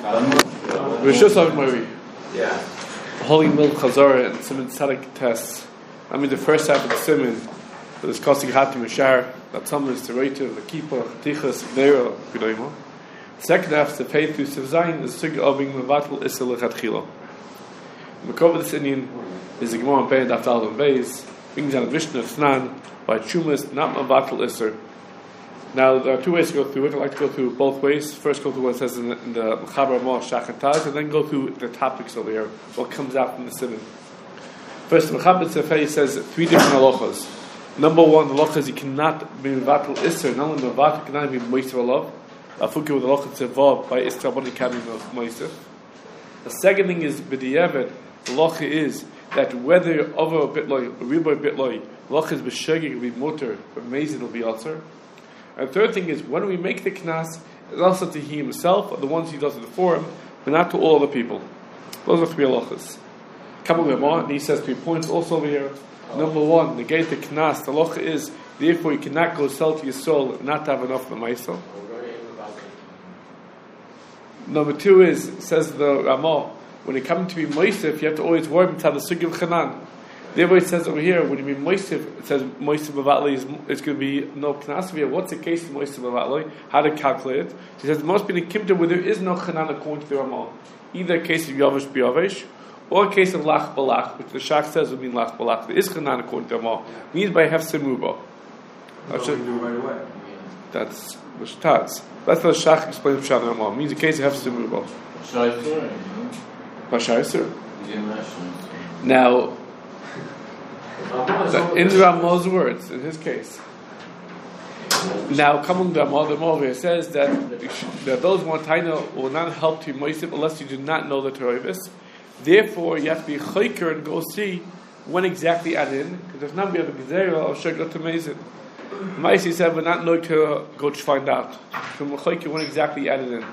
Rishus Avimari. Yeah. Holy Milk Chazorah and Simon Tzaddik Tess. I mean, the first half of the Simon, that is Kosik Hatim Mishar, that summons the Reiter, the Kippur, Tichas, Neira, Gedoimo. The second half is the faith through Sivzayin, the Sugi of being Mevatel Issel Lechatchila. The Makov of this Indian is the Gemara Bein Daftal and Beis, being down Vishnu Fnan, by Chumas, not Mevatel Isser. Now, there are two ways to go through it. I'd like to go through both ways. First, go through what it says in the Mechaber Mah Shach and Taz, and then go through the topics over here, what comes out from the Simon. First, the Mechaber Tzefei says three different halachas. Number one, the halacha is you cannot be Mevatel Isser, not only Mevatel, cannot be Moisef Alav. Afuki with the halacha Tzevah by Isra, but it can be Moisef. The second thing is, B'di'evet, the halacha is that whether over a bit loy, a riboy bit loy, the halacha is B'shegig, it will be mutter, but Mezid will be altar. And the third thing is, when we make the knas, it's also to he himself, or the ones he does it for him, but not to all other people. Those are three halachas. And he says 3 points also over here. Number one, negate the knas. The halacha is, therefore you cannot go sell to your soul and not have enough of the maisel. Number two is, says the Ramah, when it comes to be moisef, you have to always worry about the sugi of chanan. Therefore, it says over here, when you mean moisef, it says moisef b'vatli is going to be no knas here. What's the case of moisef b'vatli? How to calculate it? He says, it must be in a kimta where there is no chanan according to the Ramah. Either a case of yavish b'yavish, or a case of lach balach, which the Shach says would mean lach balach. There is chanan according to the Ramah. It means by hefse muba. That's what we do right away. That's the Shtaz. That's what the Shach explains Pshat the Ramah. It means a case of hefse muba. Bashaiser. Now, in the Ramah's words, in his case. Now, coming to Ramah, the Ramah here says that those Motaina will not help to Moisef unless you do not know the Torah. Therefore, you have to be chayker and go see when exactly add in, because there's not be a gezerah of shegot to mezid. Maisi said, we're not knowing to go to find out. From chayker when exactly added in.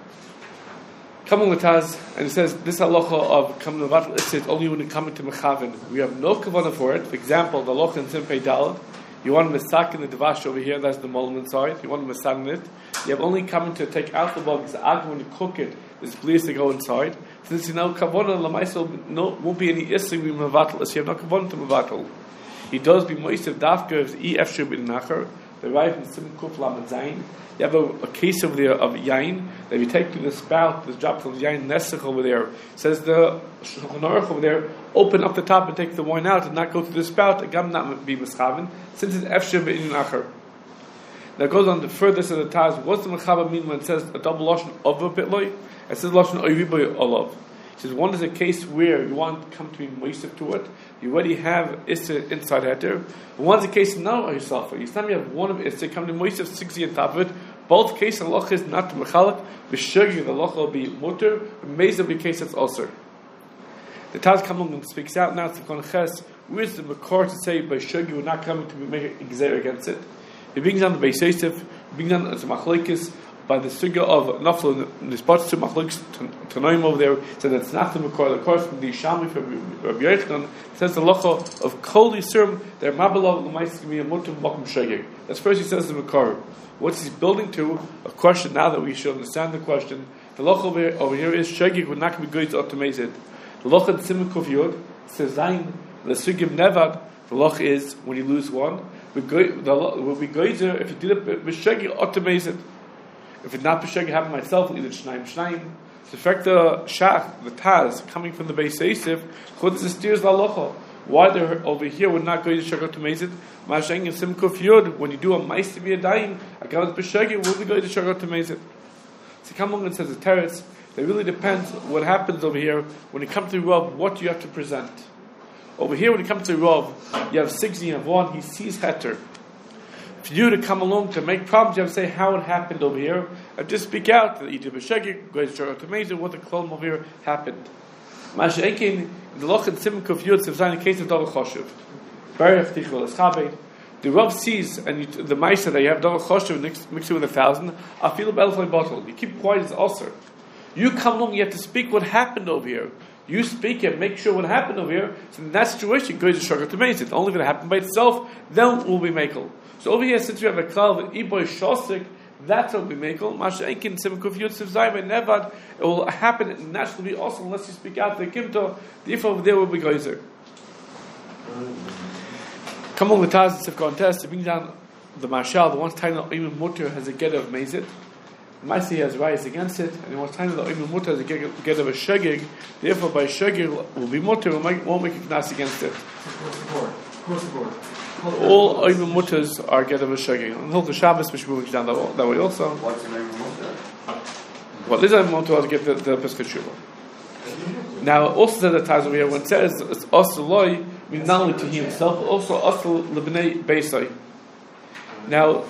Coming with Taz, and it says this halacha of coming to Vatal Issit only when you come into Mechavin. We have no kavanah for it. For example, the halacha in Simpei Dalad, you want to misak in the devash over here, that's the molem inside. You want to misak in it. You have only coming to take out the bug, because the ag when you cook it, it's pleased to go inside. Since you know kavanah, lamaisel won't be any issue with Mevatel, so you have no kavanah to Mevatel. He does be moisef dafka ef shub in nachar. The right in Sim Kuf Lamed Zayin. You have a case over there of yain that if you take to the spout, there's drops of yain nesach over there. It says the Shulchan Aruch over there, open up the top and take the wine out and not go through the spout. Agam not be mischaven since it's efshir in acher. Now it goes on the furthest of the Taz. What's the mechaba mean when it says a double lashon of a bitloy? It says lashon oyriboy olav. He says one is a case where you want to come to be moisef to it. You already have Issa inside heter. One's a case now of yourself. Each time you have one of Issa, come to moisef 60 on top of it. Both cases, halacha is not to mechalak. B'shuggy, the halacha will be mutter. B'meiz will be a case that's also. The Taz comes along and speaks out now. It's the Konches. Where's the makor to say by shuggy we're not coming to make a gezer against it? It brings down the Beis Yosef. It brings down the machlokes by the sugya of naflo in the spots to machlokes tanoim over there. So that's not the makor. The course from the Shami from Rabbi Yochanan says the halacha of kol yisurim they're mabelav l'mais to be a mutter makom shuggy. That's first he says the makor. What's he building to? A question now that we should understand the question. The halacha over here is shuggy would not be good to automate it. The halacha in Simon Kuf Yod says zayin the sugya nevad. The halacha is when you lose one. Will be goyzer if you did it b'shuggy automate it. If it's not b'shegeg, have it myself, either shnaim. The fact the Shach, the Taz, coming from the Beis Yosef, chutz steers the halacha. Why they're over here would not go to shegot to mezid? Masheng in Sim Kuf Yod, when you do a mice to be a dying, a gavat b'shegeg, will be going to shegot to mezid. So come along and says the teretz. It really depends what happens over here when it comes to Rav. What do you have to present? Over here, when it comes to Rav, you have 60 and 1. He sees heter. For you to come along to make problems, you have to say how it happened over here, and just speak out that you did b'shegeg, go to shegot to mezid, what the klom over here happened. Masha'ekin, the loch and Simon Kuf Yud, in the case of Dava Choshev. The Rav sees, and the Maisa that you have Dava Choshev mixed with 1,000, I feel a belfly bottle. You keep quiet as ulcer. You come along, you have to speak what happened over here. You speak and make sure what happened over here. So in that situation, go to shegot to mezid. Only if it happened by itself, then it will be makel. So over here, since we have a klal of iboy shosik, That's what we make. It will happen naturally also unless you speak out the kimto. Therefore, there will be geyser. Come on, the Taz of contest to bring down the marshal. The one time the Oimim Mutter has a get of mazit. Maisi has rise against it, and the one time the Oimim Mutter has a get of a shagig. Therefore, by shagig will be mutter. Won't make a knas against it. Across the board. All Oimim Mutters are get of a shagig. And the Shabbos which moves down that way also. What's an Oimim Mutter? What is Oimim Mutter to give the Pesach Shuvah? Now, also said the Taz over here when it says it's also loy, means not only to he himself, but also also lebnei beisai. Now,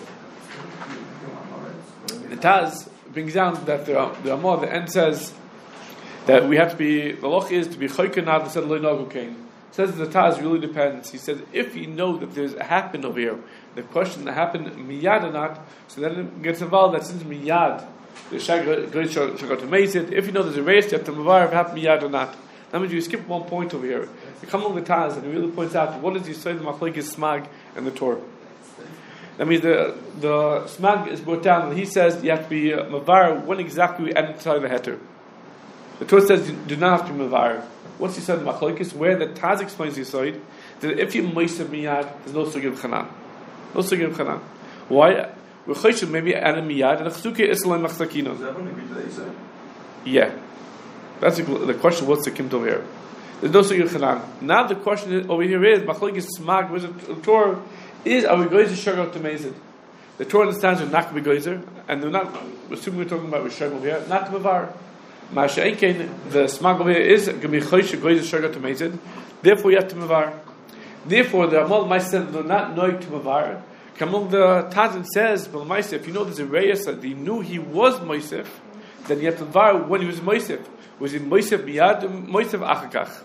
the Taz brings down that the Amor, the end says that we have to be, the loch is to be choyken ad said loy nagu kain. Says the Taz really depends. He says if you know that there's a happened over here, the question that happened miyad or not, so then it gets involved that since miyad, the shag goes to maze it. If you know there's a race, you have to mavar if it happened miyad or not. That means you skip one point over here. You come on the Taz and he really points out what does he say the machlokes smag and the Torah. That means the smag is brought down and he says you have to be mavar when exactly we enter the heter. The Torah says you do not have to be mavar. What's he said in machlokes? Where the Taz explains the side that if you moisav miyad, there's no sugya of chanan. No sugya of chanan. Why? We're choshim maybe and a miyad and a chsuke islam machzakino. Is that going to be today, sir? Yeah. That's the question. What's the kimto here? There's no sugya chanan. Now the question over here is machlokes smag with the Torah is are we going to shag out to mezid? The Torah understands we're not going to be geyser, and they're not. Assuming we're talking about shag over here, not to mavar. Masha'inkein the smag over here is going to be chosh geyser shag out to mezid. Therefore you have to mavar. Therefore the Amal might say they're not knowing to mavar. Come on, the Tazan says, well, Maisef, if you know there's a reyes that he knew he was Maisef, then you have to mavar when he was Maisef. Was he Maisef miyad, Maisef achakach?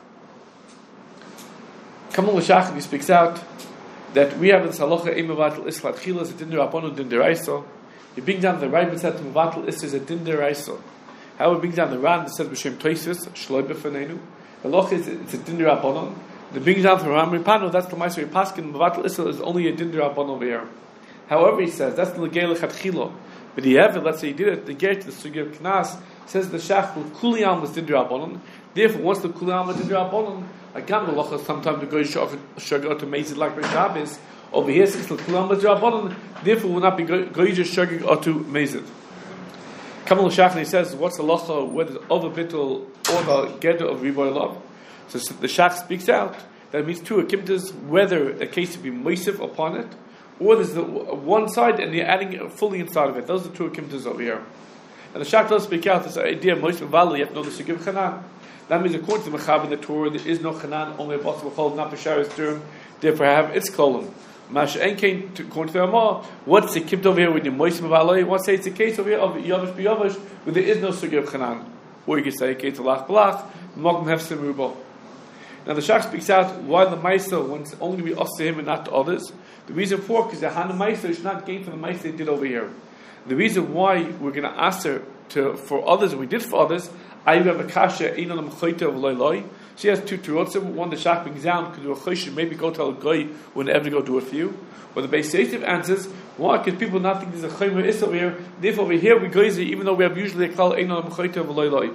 Come on, L'shach, he speaks out that we have in Salocha Eimavatel Islat Chilas, a Dinder Abonu Dinder Aiso. You bring down the Rai Mitzat Mavatel Is a Dinder Aiso. How we bring down the Ran that says B'Shem Toisus, Shloi B'Fanenu. The Loch is it's a Dinder Abonu. The brings down from Ram Ripano, that's the Ma'aser Paskin, Mavatel Isla is only a Dinder Abon over here. However, he says, that's the Legei Lechatchilo. But he ever, let's say he did it, the Gate, the Sugya of Knas, says the Shach, Kuliyam was Dinder Abonon. Therefore, once the Kuliyam was Dinder Abonon, again, the Locha sometimes the Goy Shagor to Mezid like Shabbos. Over here, since the Kuliyam was Dinder Abonon, therefore will not be Goy Shagor to Mezid. Kamal Shach, he says, what's the Locha, whether it's over Bittul or the Geder of Riboy Love? So the Shach speaks out that it means two akimtas, whether a case to be moisif upon it, or there's the one side and you're adding it fully inside of it. Those are two akimtas over here. And the Shach does speak out this idea of moisif valley, you have to know the Sugya of Chanan. That means according to the Mechab in the Torah, there is no Chanan, only a possible chol, not Pesharis term, therefore have its column. Masha Enkein, according to the Ramah, what's the kimt over here with the moisif valley? What's say it's a case over here of Yavish B'Yavish, where there is no Sugya of Chanan. Or you could say, Kate Lach Balach, Mogam Hefsim Rubo. Now the Shach speaks out why the Meister wants only to be us to him and not to others. The reason for because the Hana Meister should not gain from the Meister they did over here. The reason why we're going to ask her for others, and we did for others, I have a kasha einon l'mchoyte of loy. She has two terotzim. One the Shach brings down because we're chosh maybe go tell a guy whenever they go do it for you. Or the Beis Yosef answers why? Because people not think there's a chaymer is over here. Therefore over here we go even though we have usually a klal einon l'mchoyte of loy.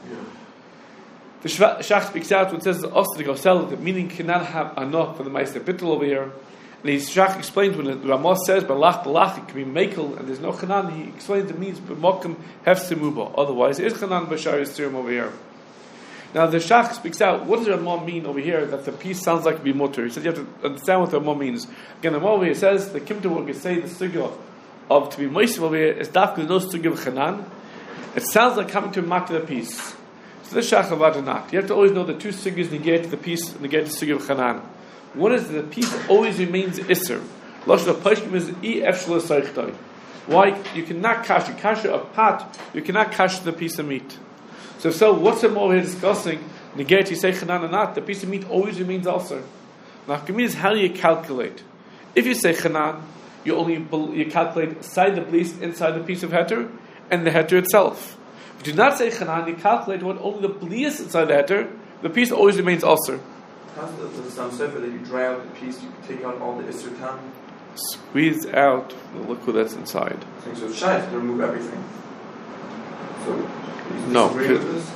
The Shach speaks out when it says also to go sell it, meaning cannot have enough for the Meister Bittul over here. And the Shach explains when the Ramah says balach it can be makel and there's no chanan. He explains it means b'mokim hefsimuba. Otherwise, there is chanan b'shar yisrim over here. Now the Shach speaks out. What does the Ramah mean over here? That the piece sounds like to be mutter. He said you have to understand what the Ramah means. Again, the Ramah over here says the kimta will say the sugya of to be moist over here is dafka no sugya of chanan. It sounds like coming to mark the piece. So this Shach avad not. You have to always know the two sugyas negate the piece negate the sugya of chanan. One is the piece always remains iser. Lashon of Pashkim is ef shelo seichtoi. Why? You cannot kasha a pat. You cannot kasha the piece of meat. So what's the more here discussing? Negate you say chanan or not? The piece of meat always remains also. Now, Kamid is how do you calculate? If you say chanan, you calculate inside the bliss, inside the piece of heter, and the heter itself. If you do not say chanan, you calculate what only the bliss inside the heter. The piece always remains also. Does the Sam Sefer that you dry out the piece, you take out all the Isser Tam? squeeze out the liquid that's inside. So it's shy to remove everything. So, you No, disagree with this?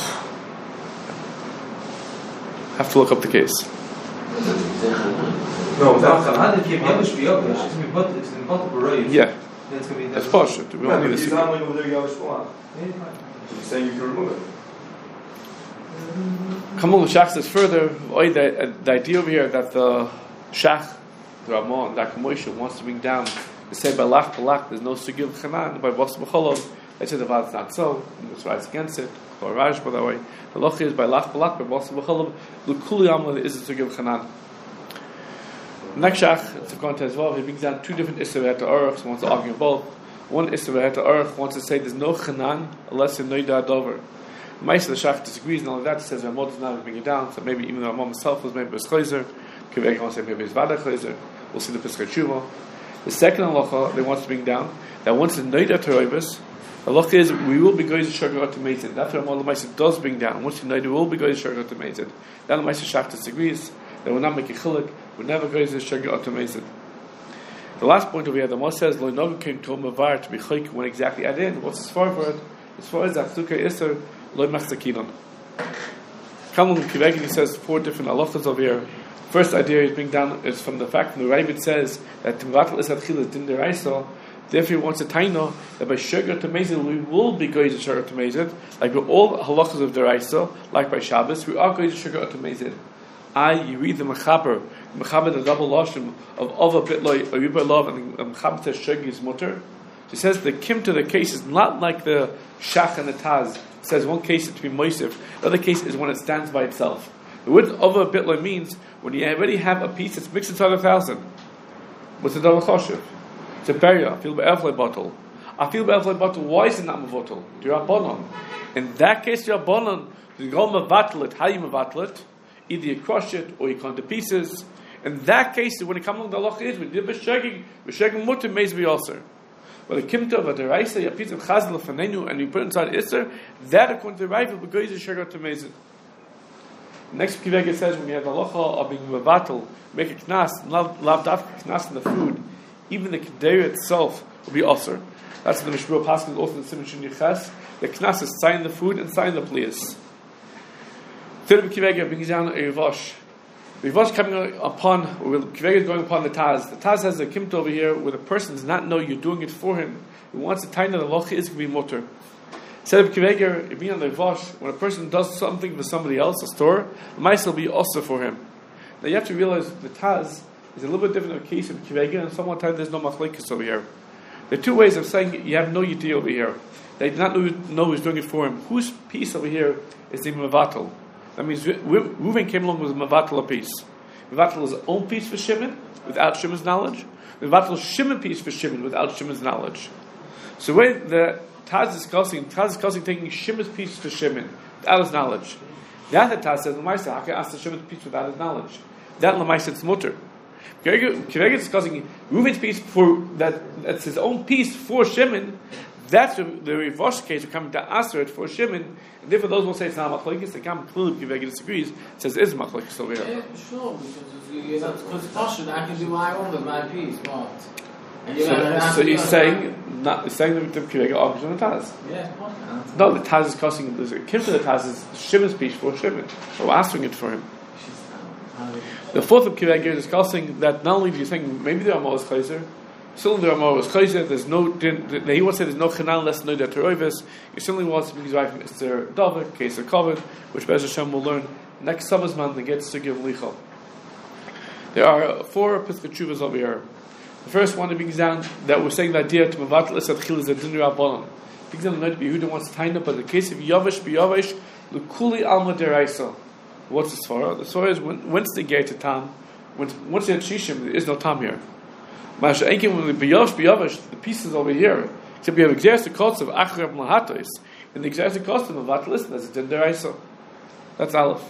Have to look up the case. No, without Yeah, That's going to be that's partial. We Right, don't but need he's to not over there, Yavish Balak. He's saying you can remove it. Kamal Shach says further, the idea over here that the Shach, the Ramon, that Moshe wants to bring down, they say by Lach Balak, there's no Sugi of Chanan, by Bos B'cholov, they say the Vad is not so, and this writes against it, or Raj, by the way. The Loch is by Lach Balak, by Bos B'cholov, L'Kuli Amal is a Sugi of Chanan. Next Shach, it's according to as well, he brings down two different Isser at the Aruch, so wants to argue both. One Isser at the Aruch wants to say there's no Chanan unless you know that over. Ma'aseh the Shach disagrees, and all of that says Ramon does not bring it down. So maybe even though Ramon himself was maybe Chayzer, Kivek wants to say maybe it's Vada Chayzer. We'll see the Pesach Tshuva. The second halacha they want to bring down that once the Noida Teroibus, the halacha is we will be going to Sugar automated. That's what Ramon Ma'aseh does bring down. Once the Noida will be going to Sugar automated. Then Ma'aseh Shach disagrees. They will not make a chiluk. We're never going to Sugar automated. The last point over here, the Moshe says Lo Nogu came to Mavar to be chayk when exactly add in. What's as far for it? As far as Achzuka Isser. Loy Machzakinon. Kamal Kivegin, he says four different halachas over here. First idea he's bringing down is from the fact that the Rabbit says that Timvatal is Atchil is Din Deraisa. Therefore, he wants a taino that by Sugar to Mezid we will be going to Sugar to Mezid, like with all halachas of Deraisa, like by Shabbos, we are going to Sugar to Mezid. You read the Mechaber the double lashon of a bit like a Yuba love, and the Mechaber says Sugar is mutter. She says the kim to the case is not like the Shach and the Taz. It says one case is to be moisif, the other case is when it stands by itself. The word of a bitla means when you already have a piece that's mixed inside 1,000. What's the double choshev? It's a barrier. I feel by Evlay bottle. I feel by Evlay bottle. Why is it not mavotel? Do you have bonon? In that case, you have bonon. You go mavatel it. How you mavatel it? Either you crush it or you cut to pieces. In that case, when it comes along the halacha is when you're b'sheging mutter meis b'yoser. Well, the kimta of a deraisa, a piece of chazal fanenu, and you put it inside Isser, that according to the Rav will go to sugar to mezid. Next Kivega says when you have the halacha of being mevatel, make a knas, lav daf knas in the food, even the kedera itself will be osir. That's the Mishmur Paskin also in Simon Shin Yiches. The knas is sign the food and sign the plias. Third Kivega brings down a rivosh. Rivosh coming upon, Kivega going upon the Taz. The Taz has a kimta over here where the person does not know you're doing it for him. He wants to tie the halacha is going to be mutter. Instead of Kivega, being on the Rivosh, when a person does something for somebody else, a store, the mice will be also for him. Now you have to realize the Taz is a little bit different of a case of Kivega, and sometimes there's no machlekes over here. There are two ways of saying you have no yiti over here. They do not know who's doing it for him. Whose piece over here is the Mavatal? That means Reuven came along with a Mavatal piece. Mavatal is his own piece for Shimon, without Shimon's knowledge. Mavatal is Shimon piece for Shimon, without Shimon's knowledge. So when the Taz is discussing taking Shimon's piece for Shimon, without his knowledge. That the Taz says, Lamaisa, how can I ask the Shimon's piece without his knowledge? That Lamaisa it's mutter. Kivega is discussing Reuven's piece that's his own piece for Shimon. That's the Rivosh case we're coming to answer it for Shimon, and therefore those will say it's not machlokes. They come clearly Kivega disagrees. It says it is machlokes over here. Yeah, sure, because Pasha, I can do my own with my piece. What? So he's saying that the Kivega argues on the Taz. Yeah, what? No, the Taz is causing there's a kim to the Taz is Shimon's piece for Shimon. So we're answering it for him. The fourth of Kivega is discussing that not only do you think maybe the Ramah is Chayzer, still the Ramah was Chayzer, there's no, he wants to say there's no Chanan less no that Teroivis, he certainly wants to be right from Mr. Davik, case of Kovid, which Bez Hashem will learn next summer's month and get to give Lichal. There are four Pesach Tshuvas over here. The first one brings down that we're saying the idea to Mavatal Esad Chil is a Din Rabbanon. Brings down the note Yehuda wants to tie up, but in the case of Yavish b'Yavish, L'Kuli Alma Deraisa. What's the Svara? The Svara is once they get to Tam, once they had Shishim, there is no Tam here. Masha Enkim, when the b'Yavish, the pieces over here, except we have exerted cost of Achrab Lahatos, and the exerted cost of Mavatal Esad is a Din Deraisa. That's Aleph.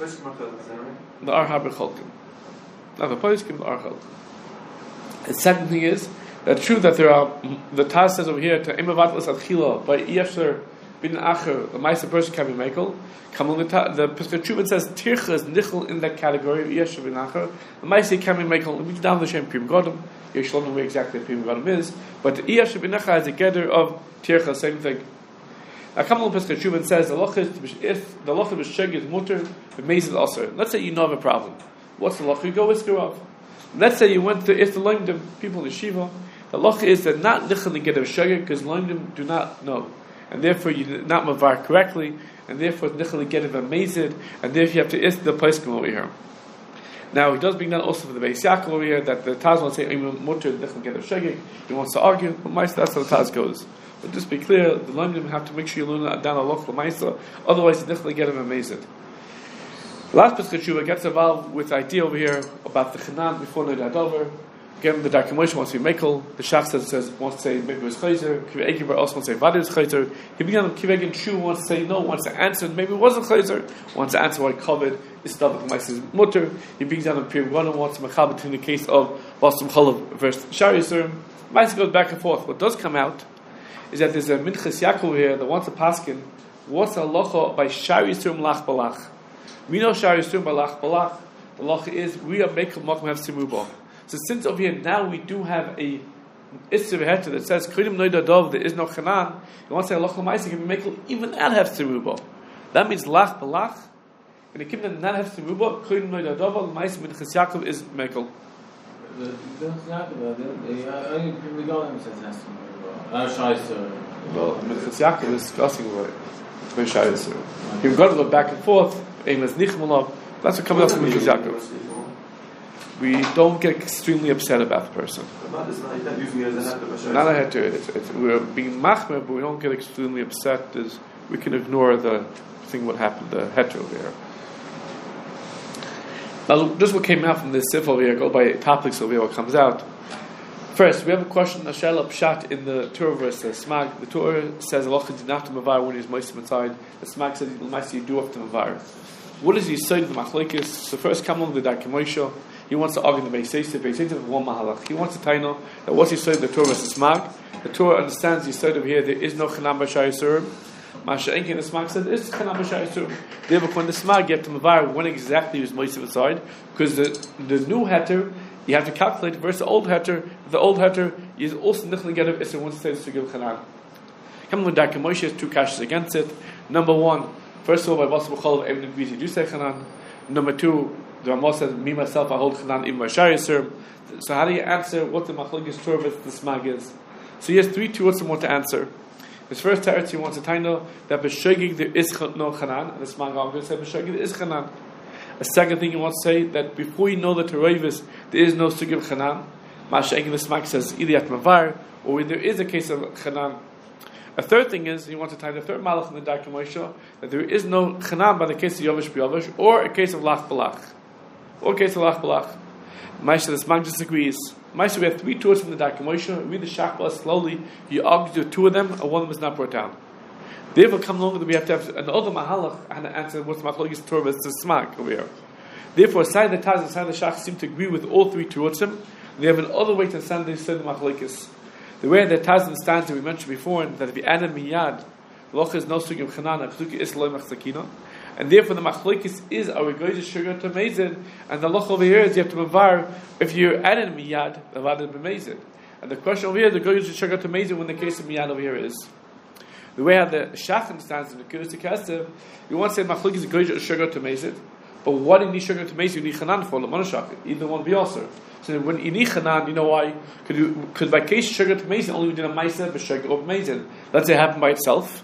The Ar Haber Cholkim. Now the place came to Ar Cholkim. The second thing is that true that there are the Taz says over here to Imavat L'Sadchila by Yefsher bin acher, the Maisa person can be mekel. Come on, the Pesach Chuvin says tircha is nichel in that category. Yeshav bin acher. The Maisa can be mekel. We down the shem prim godam. You should know where exactly prim godam is, but the Yeshav bin acher is a gather of tircha, same thing. Now, come on, Pesach Chuvin says the loch is if the loch of sheg is mutter, the mezid also. Let's say you know of a problem. What's the loch? You go with Skurav. Let's say you went to if the loindim people in the shiva. The loch is that not nichel in gather of sheg because loindim do not know. And therefore you did not mavar correctly, and therefore nichel get of a mazid, and therefore you have to ist the place over here. Now he does bring down also for the Beis Yaakov over here that the Taz wants to say mutter nichel get of shegig. He wants to argue, but Maisa that's how the Taz goes. But just be clear, the limnim have to make sure you learn down a local Maisa, otherwise the nichel get of a mazid. Last Pesach Tshuva gets involved with the idea over here about the Chanan before Nidad over. Again, the Darkei Moshe wants to be mekel. The Shach says wants to say maybe it was chayzer. Kiva Ekibar also wants to say Vadi is chayzer. He began on Kiva Egin Shu wants to say no, wants to answer maybe it wasn't chayzer. Wants to answer why covered is Davik Maisa's mutter. He begins on Pir Gwana wants to mechal between the case of Basum Chalav versus Shari Yisurim. Maisa goes back and forth. What does come out is that there's a Minchas Yaakov here that wants a paskin. What's a locha by Shari Yisurim lach balach? We know Shari Yisurim by lach balach. The locha is we are mekel makom have simuba. So since over here now we do have a Isser Heter that says Kridim Noida Dov, there is no Chanan, you want to say Allah Lamaisa can be mekel even at have Seruba. That means Lach Balach. In the kingdom that not have Seruba, Kridim Noida Dov, Lamaisa Minchas Yaakov is mekel. Well, Minchas Yaakov is discussing about it. It's very shy. You've got to go back and forth. Aim as Nichmalov. That's what comes out from Minchas Yaakov. We don't get extremely upset about the person. Not a heter. We're being machmer, but we don't get extremely upset. We can ignore the thing what happened, the heter over here. Now, this is what came out from this sif over here. Go by topics over here. What comes out. First, we have a question, a shayla pshat in the Torah verse. The Smag, the Torah says Allah did not to mavar when he's moisim inside. The Smag says the you do have to mavar. What is the side of the machlekes? So first, come on the Darkei Moshe. He wants to argue the Beis Yosef of one mahalach. He wants to tell you that what's his side of the Torah versus Smag. The Torah understands his side over here. There is no chanam b'shai yisurim. Masha Enki the Smag said there is chanam b'shai yisurim. Therefore, when the Smag you have to mavar when exactly he was moisim inside, because the new heter you have to calculate versus the old heter. The old heter is also nichel gedav if it wants to say to give chanan. Coming with Darkei Moshe has two kashas against it. Number one, first of all, by Basar B'chol of Evin Gviz you do say chanan. Number two, the Ramah says, me myself, I hold Chanan in my Shari Yisurim. So how do you answer what the Machlokes Torah versus the Smag is? So he has three terutzim more to answer. His first teretz he wants to tell you that b'shogig there is no Chanan, and the Smag argues that b'shogig there is Chanan. A second thing he wants to say that before you know the Terevis, there is no sugi of Chanan. Masha Enki the Smag says either at Mavar or when there is a case of Chanan. A third thing is, he wants to tie the third malach in the Darkei Moshe that there is no Chanan by the case of Yovish B'Yovish or a case of Lach Balach. Or a case of Lach Balach. Maisha the Smag disagrees. Maisha, we have three tours from the Darkei Moshe. Read the Shachbala slowly. He argues with two of them, and one of them is not brought down. Therefore, come along that we have to have another mahalach and answer what's the Machlokes Torah versus the Smag over here. Therefore, aside the Taz and aside the Shach seem to agree with all three terutzim. They have another way to understand the Machlokes. The way the Taz understands that we mentioned before, that if you add a miyad, the loch is no sugi of chanan, and sugi is loy machzakina, and therefore the machlokes is our goyish sugar to mezid, and the loch over here is you have to mavar if you add a miyad, the vad is b'mezid. And the question over here, the goyish sugar to mezid when the case of miyad over here is. The way how the Shach understands in the Kiddush Kesef, you want to say machlokes is goyish sugar to mezid, but what do you need sugar to mezid? You need chanan for the monoshach, either one be also. So when you need chanan, you know why? Because by case sugar to mezid, only we did a ma'aser b'sugar or mezid. Let's say it happened by itself.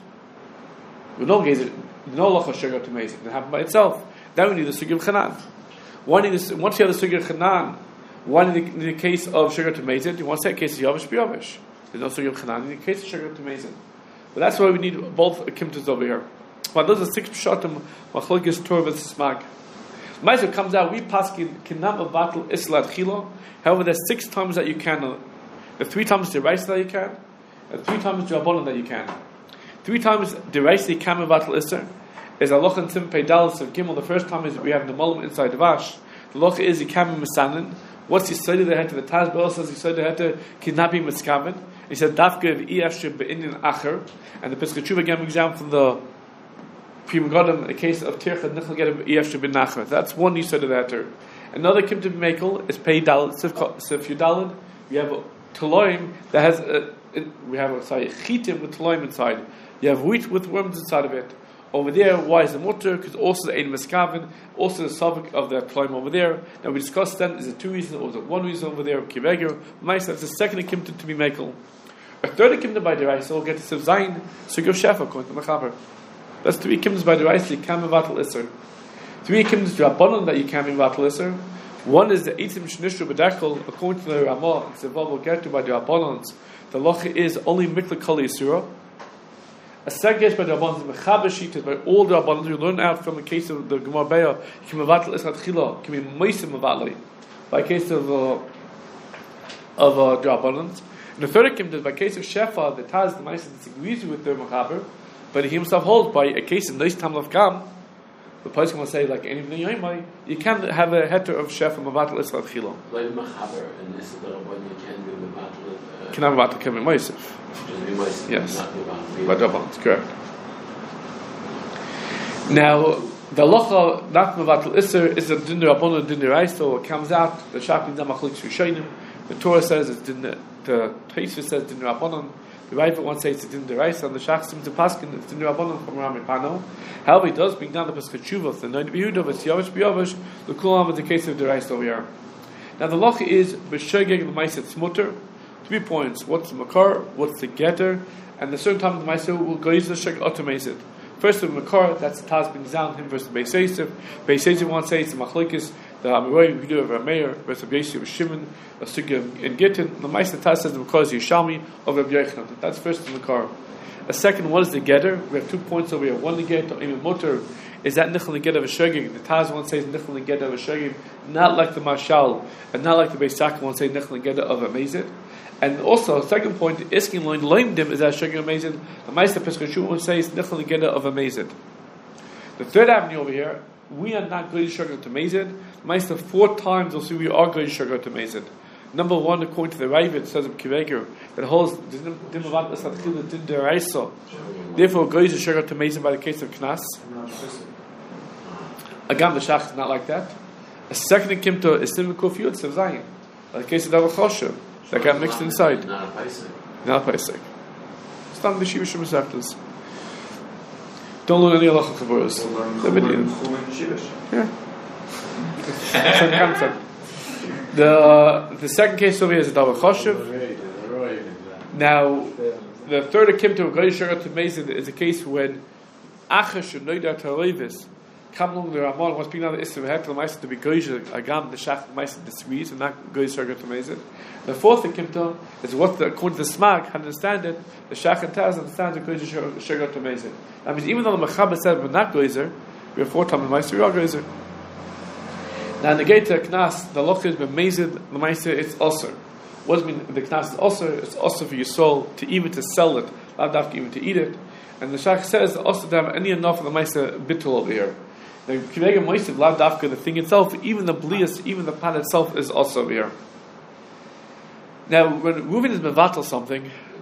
We no gaze no loch of sugar to mezid. It happened by itself. Then we need the sugar of chanan. Once you have the sugar of chanan, one in the case of sugar to mezid, you want to say a case of yovish b'yovish. There's no sugar of chanan in the case of sugar to mezid. But that's why we need both kimtas over here. But those are 6 pshatim machlokes Torah versus Smag. Ma'aser comes out, we paskin kinam battle islat chilo. However, there's 6 times that you can. The 3 times the rice that you can, and 3 times the rabbanon that you can. 3 times the rice that you can battle isser is a loch and sim pedalos of gimel. The first time is we have the molam inside the vash. The loch is you can misanin. What's the side of the head to the Taz? But also says the side of the head to kidnapping miskaven. He said Dafka v'iyashir be'inyan acher, and the Pesach Tshuva gave an example from the Prima Godam, a case of Tircha Nichel Get v'iyashir be'nacher. That's one Yisod of that. Another Kim to be Mekel is Pei Dalad Sif Yudalad. We have a Taloim that has we have a Chitim with Taloim inside. You have wheat with worms inside of it. Over there, why is the mutter? Because also the Ein Meskavin, also the suffix of the climb over there. Now we discussed then, is it two reasons or is it one reason over there? Kiveger, Maisa, that's the second Akimta to be Mekel. A third Akimta by the Reis, so we'll get to Siv Zayin, Sugyo Shefa, according to Mechaber. That's three Akimtas by the Reis, you can't Vatal Isser. Three Akimtas to Rabbanon that you can't Vatal Isser. One is the Eitzim Shnishru B'Dekel, according to the Ramah, it's a Vav get to by the Rabbanons. The Locha is only Mikla Kali Yisura. A second case by the Rabbanon is Mechaber Shittas, by all the Rabbanon. You learn out from the case of the Gemara Beya, you can Mevatel Israt Chila, can be Meisim Mevatel. By case of the Rabbanon. And the third case is by case of Shefa, the Taz, the Meisim disagrees with the Mechaber, but he himself holds by a case of Neis Tam Lav Gam. The person will say, like anything you can have a heter of Shefa Mevatel Israt Chila. Like Mechaber and this is the Rabbanon, you can do Mevatel. Can have Mevatel, can be Meisif. Yes, by Rabbanon, correct. Now, the Locha, not Mevatel Isser, is a Din Rabbanon and Din Reis, so it comes out, the Shach Din Damachlik Shushanim, the Torah says it's Din, the Taisha says Din Rabbanon, the Raiva one says it's Din Reis, and the Shach seems to Paskin, it's Din Rabbanon from Rami Pano. However, he does bring down the Pesach Tshuva, the Noid B'Yehuda, it's Yavish B'Yavish, the Kulam is the case of the Reis over here. Now, the Locha is B'Shogeg the Maiset Smutter. 3 points. What's the Makar? What's the Getter? And the certain time of the Maisa will go use the Shek Otomazit. First of the Makar, that's Taz bin Zan, him versus Beis Yosef. Beis Yosef wants to say it's the Machlokes, the Amiroi, we do have a mayor, versus Yosef of Shimon, a Sugya in Gittin. The Maisa Taz says the Makar is Yishalmi of Rabbi Yochanan. That's first of the Makar. A second, what is the Getter? We have 2 points over here. One, the Getter, Emin Mutter, is that Nichel and Getter of a Shogeg. The Taz one says Nichel and Getter of a Shogeg, not like the Mashal, and not like the Beis Yaakov one say Nichel and Getter of a Mazit. And also, second point, Iskin Loin Loimdim is that Shogeg Amazid. The Meister Pesach Tshuva says Nichel and Getter of Amazid. The third avenue over here, we are not going to Shogeg to Amazid. The Meister 4 times will see we are going to Shogeg to Amazid. Number 1, according to the Raiva, it says of Kiveger, that holds Din Mavat Esat Chila Din Deraisa. Therefore, goes to Shogeg to Amazid by the case of Knas. Again, the Shach is not like that. A second in Kimto is Sim Kufiyot Sev Zayin. By the case of Davach Choshev. That got mixed inside. Not a Pesach. Not a Pesach. It's not the Shiva Shemasachtas. Don't learn any halacha chavuras. Yeah. Same concept. The second case over here is a Davach Choshev. Now, the third Akimta of Goyish Shagat to Mezid is a case when Achash and Noida Taroivis come along the Ramon, what's being on the Isra V'het, the Maisa to be Goyish Agam, the Shach, the Maisa disagrees, and not Goyish Shagat to Mezid. The fourth Akimta is what, according to the Smag, how to understand it, the Shach and Taz understands the Goyish Shagat to Mezid. That means even though the Mechaber said we're not Goyish, we have 4 times the Maisa, we are Goyish. Now in the gate to Knas, the Loch is B'mezid, the Maisa, it's Osir. What does it mean? The Knas is Osir, it's Osir for your soul, to even to sell it, not dafka even to eat it. And the Shach says, Osir to have any enough of the Maisa bittul over here. The Kivega Moisiv, Lav Dafka, the thing itself, even the Blias, even the pan itself is also over here. Now, when Reuven is Mevatel something,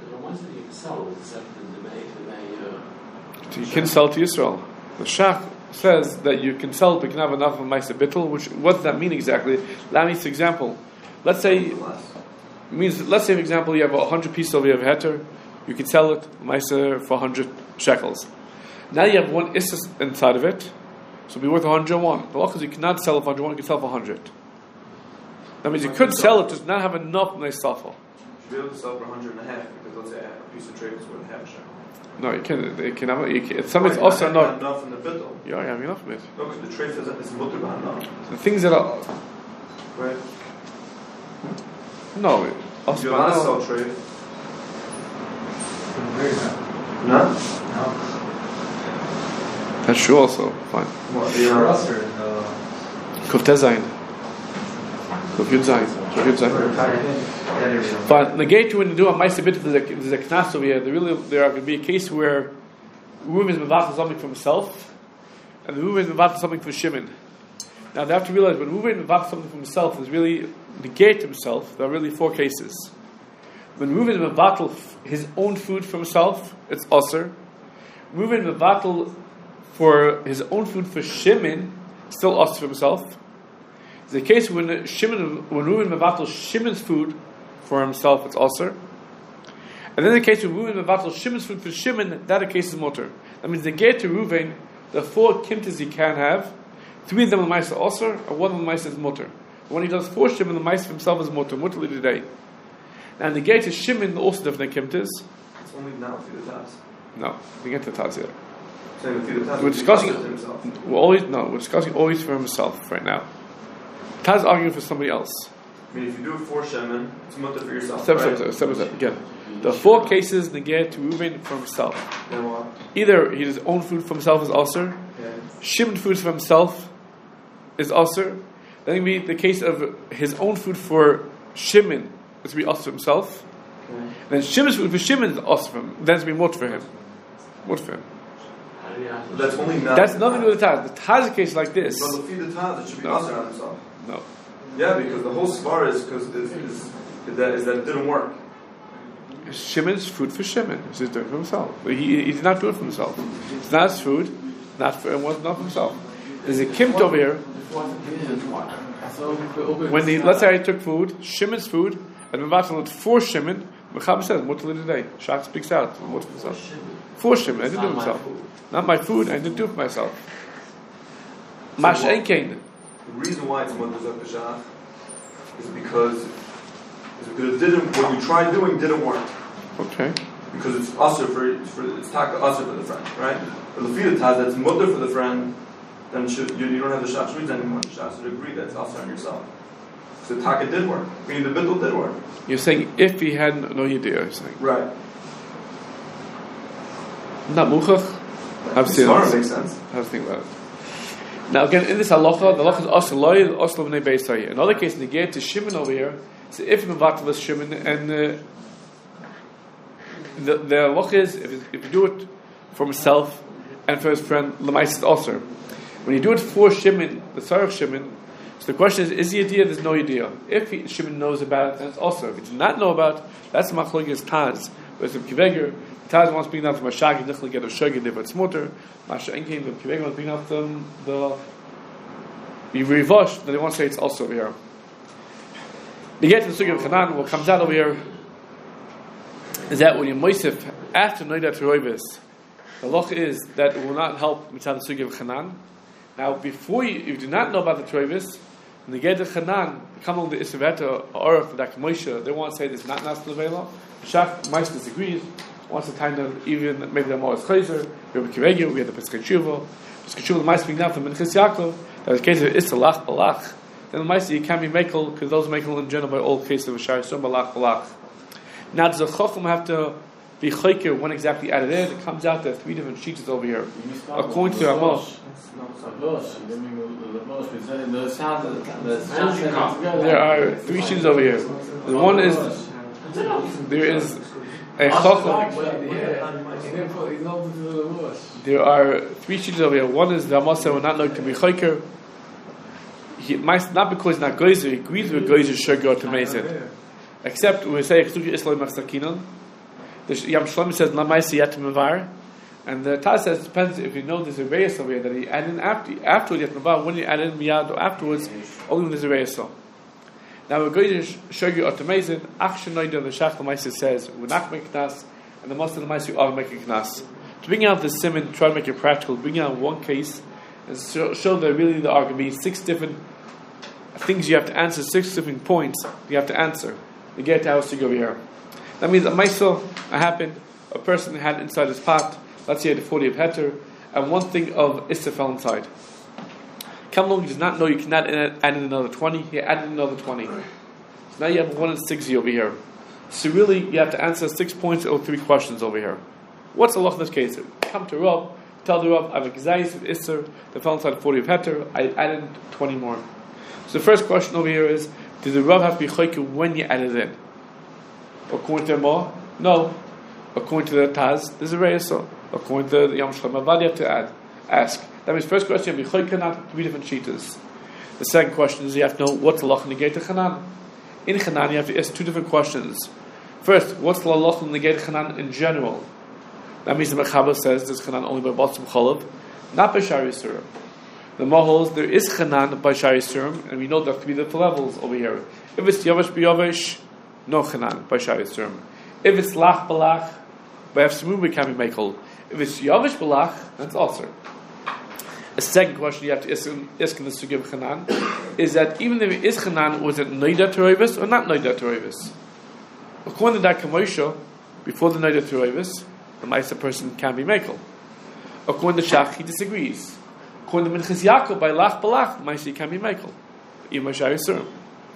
you can sell to Yisrael. The Shach says that you can sell, but you can have enough of a Maisa Bittul, which, what does that mean exactly? Let me see an example. Let's say, for example, you have 100 pieces over here of heter, you can sell it, Maisa, for 100 shekels. Now you have one Issus inside of it, so it'll be worth 101. The law is you cannot sell it for 101, you can sell it for 100. That means you could sell it, just not have enough nice safel. You should be able to sell for 100 and a half, because let's say a piece of trade is worth half a shekel. No, you can have it. Somebody's also not enough in the bittul. Yeah, you have enough of it. No, because the trade says that it's mutter enough. The things that are Right. no, You're allowed to sell trade. No? That's true also. Fine. What? Kuf Tezayin. Kuf Yud Zayin. Kuf Yud Zayin. But the gate when you do a Maisa bit, there's a knas over here. There could be a case where Reuven is mevatel something for himself, and the Reuven is mevatel something for Shimon. Now they have to realize when Reuven is mevatel something for himself, there's really negate himself. There are really 4 cases. When Reuven mevatel his own food for himself, it's Aser. Reuven mevatel for his own food for Shimon, still Aser for himself. The case when Reuven mevatel Shimon's food for himself, it's Aser. And then the case when Reuven mevatel Shimon's food for Shimon, that case is Mutter. That means the get to Reuven, the 4 kimtas he can have, 3 of them are Maisa Aser, and 1 of them Maisa is Mutter. When he does 4 Shimon, the Maisa himself is Mutter today. And the gate to Shimon also different kimtas. It's only now through the Taz. No, we get to Taz yet. We're discussing we're discussing always for himself right now. Taz is arguing for somebody else. I mean, if you do it for Shimon, it's mutter for yourself. Step. Again, the 4 cases negate to Reuven for himself. Then what? Either his own food for himself is Aser, Shimon food for himself is Aser. Then it would be the case of his own food for Shimon, it's to be Aser himself. Okay. Then Shimon's food for Shimon is Aser for him. Then it's to be Mut for him. Mut for him. That's only now. That's nothing to do with the Taz. The Taz is a case like this. But the feed the Taz, it should be No. Aser on himself. No. Yeah, because the whole svar is that it didn't work. Shimon's food for Shimon. He's just doing it for himself. He did not do it for himself. It's not his food, not for himself. There's a kimt over here. Let's say I took food, Shimon's food, and Mevatel it for Shimon, Mechab says, Mutter today. Shach speaks out. Mutter for himself. For Shimon, I didn't do it myself. Not my food, I didn't do it for myself. Mash Enkein. The reason why it's mutter zakashach is because it didn't. What you tried doing didn't work. Okay. Because it's aser it's taka aser for the friend, right? But the feed taz that's mutter for the friend, then you don't have the shach shmutz anymore. The shach should agree that it's aser on yourself. So the taka did work. Meaning the bittul did work. You're saying if he had no idea, you're saying. Right. Not muchach. Have It's seen smart, it. makes sense. Have to think about it. Now again, in this halacha, the halacha is asr loy, asr b'nei beisai. Another case, negate to Shimon over here. So if mevatel is Shimon, and the halacha is if you do it for himself and for his friend, l'mais is asr. When you do it for Shimon, the tzarech Shimon, so the question is the idea? There's no idea. If Shimon knows about it, then it's asr. If he does not know about it, that's the machlokes Taz. But it's a kiveger. Taz wants to bring down from a shagi, nichel get a shagi, live at smutter. Masha enkein, the kiveger wants to bring out the Rivosh, that they want to say it's also over here. You get to the sugi of Chanan, what comes out over here is that when you moisif after Noidat Roivis, the loch is that it will not help mitzad the sugi of Chanan. Now, before if you do not know about the Roivis, when you get to Chanan, come along the Isaveta or the Moshe, they want to say this not Nas Levela. Shach Moshe disagrees. Wants to kind of even maybe the Morris Chayzer, we have Kiregio, we have the Pesach Tshuva. Pesach Tshuva might speak now from Minchas Yaakov. That was the case of Issalach Balach. Then the Maisi can be Mekel because those Mekel in general by all cases of Shari Sum Balach Balach. Now does the Chacham have to be Chayker when exactly added in? It comes out there 3 different sheets over here. According to Ramah. There are 3 sheets over here. The one is there is a Chacham. There are 3 sheets over here. One is the Ramah will not like to be Chayker. He might not because he's not Geyser, he agrees with Geyser Shurga to Mezid. Except we say Islam Machsakinon. The Yam Shlomo says Lamaisi Yat Mevar. And the Taz says it depends if you know there's a Reyes over here that he added in afterwards Yat Mevar, when you add in Miyad or afterwards, only when there's a Reyes. Now we're going to show you Otomazin, Action Noida, the Shach Lamaisi says, we're not making Knas, and the most of the Lamaisi are making Knas. To bring out the Simon, try to make it practical, bring out one case, and show that really there are going to be 6 different things you have to answer, 6 different points you have to answer to get to house to go over here. That means a Maisel happened, a person had inside his pot, let's say he had 40 of heter, and one thing of Issa fell inside. Kamlong does not know you cannot add in another 20, he added another 20. So now you have 1 and 60 over here. So really you have to answer 6 points or 3 questions over here. What's the law in this case? Come to Rav, tell the Rav, I have a Gzais of Isser that fell inside 40 of heter, I added 20 more. So the first question over here is, did the Rav have to be Chayker when you added it in? According to Ramah, no. According to the Taz, there's a Reyesah. According to the Yom Shalom Avad, you have to ask. That means first question, you have to be Chayker not 3 different cheetahs. The second question is, you have to know what's the Lach Negei to Chanan. In Chanan, you have to ask 2 different questions. First, what's the halacha in negate chanan in general? That means the Mechaber says there's chanan only by Batzim Cholav, not by Shari Yisurim. The Mahos, there is chanan by Shari Yisurim, and we know there have to be the levels over here. If it's Yavesh b'Yavesh, no chanan by Shari Yisurim. If it's Lach b'Lach, by Efsimum we can be Mekel. If it's Yavesh b'Lach, that's also. A second question you have to ask in the Sugi of chanan is that even if it is chanan, was it Noida Terovis or not Noida Terovis? According to that Kamosha, before the Noida Terovis, the Maisa person can be Mekel. According to Shach, he disagrees. According to Minchas Yaakov, by Lach Balach, the Maisa can be Mekel. Even by Shari Yisurim.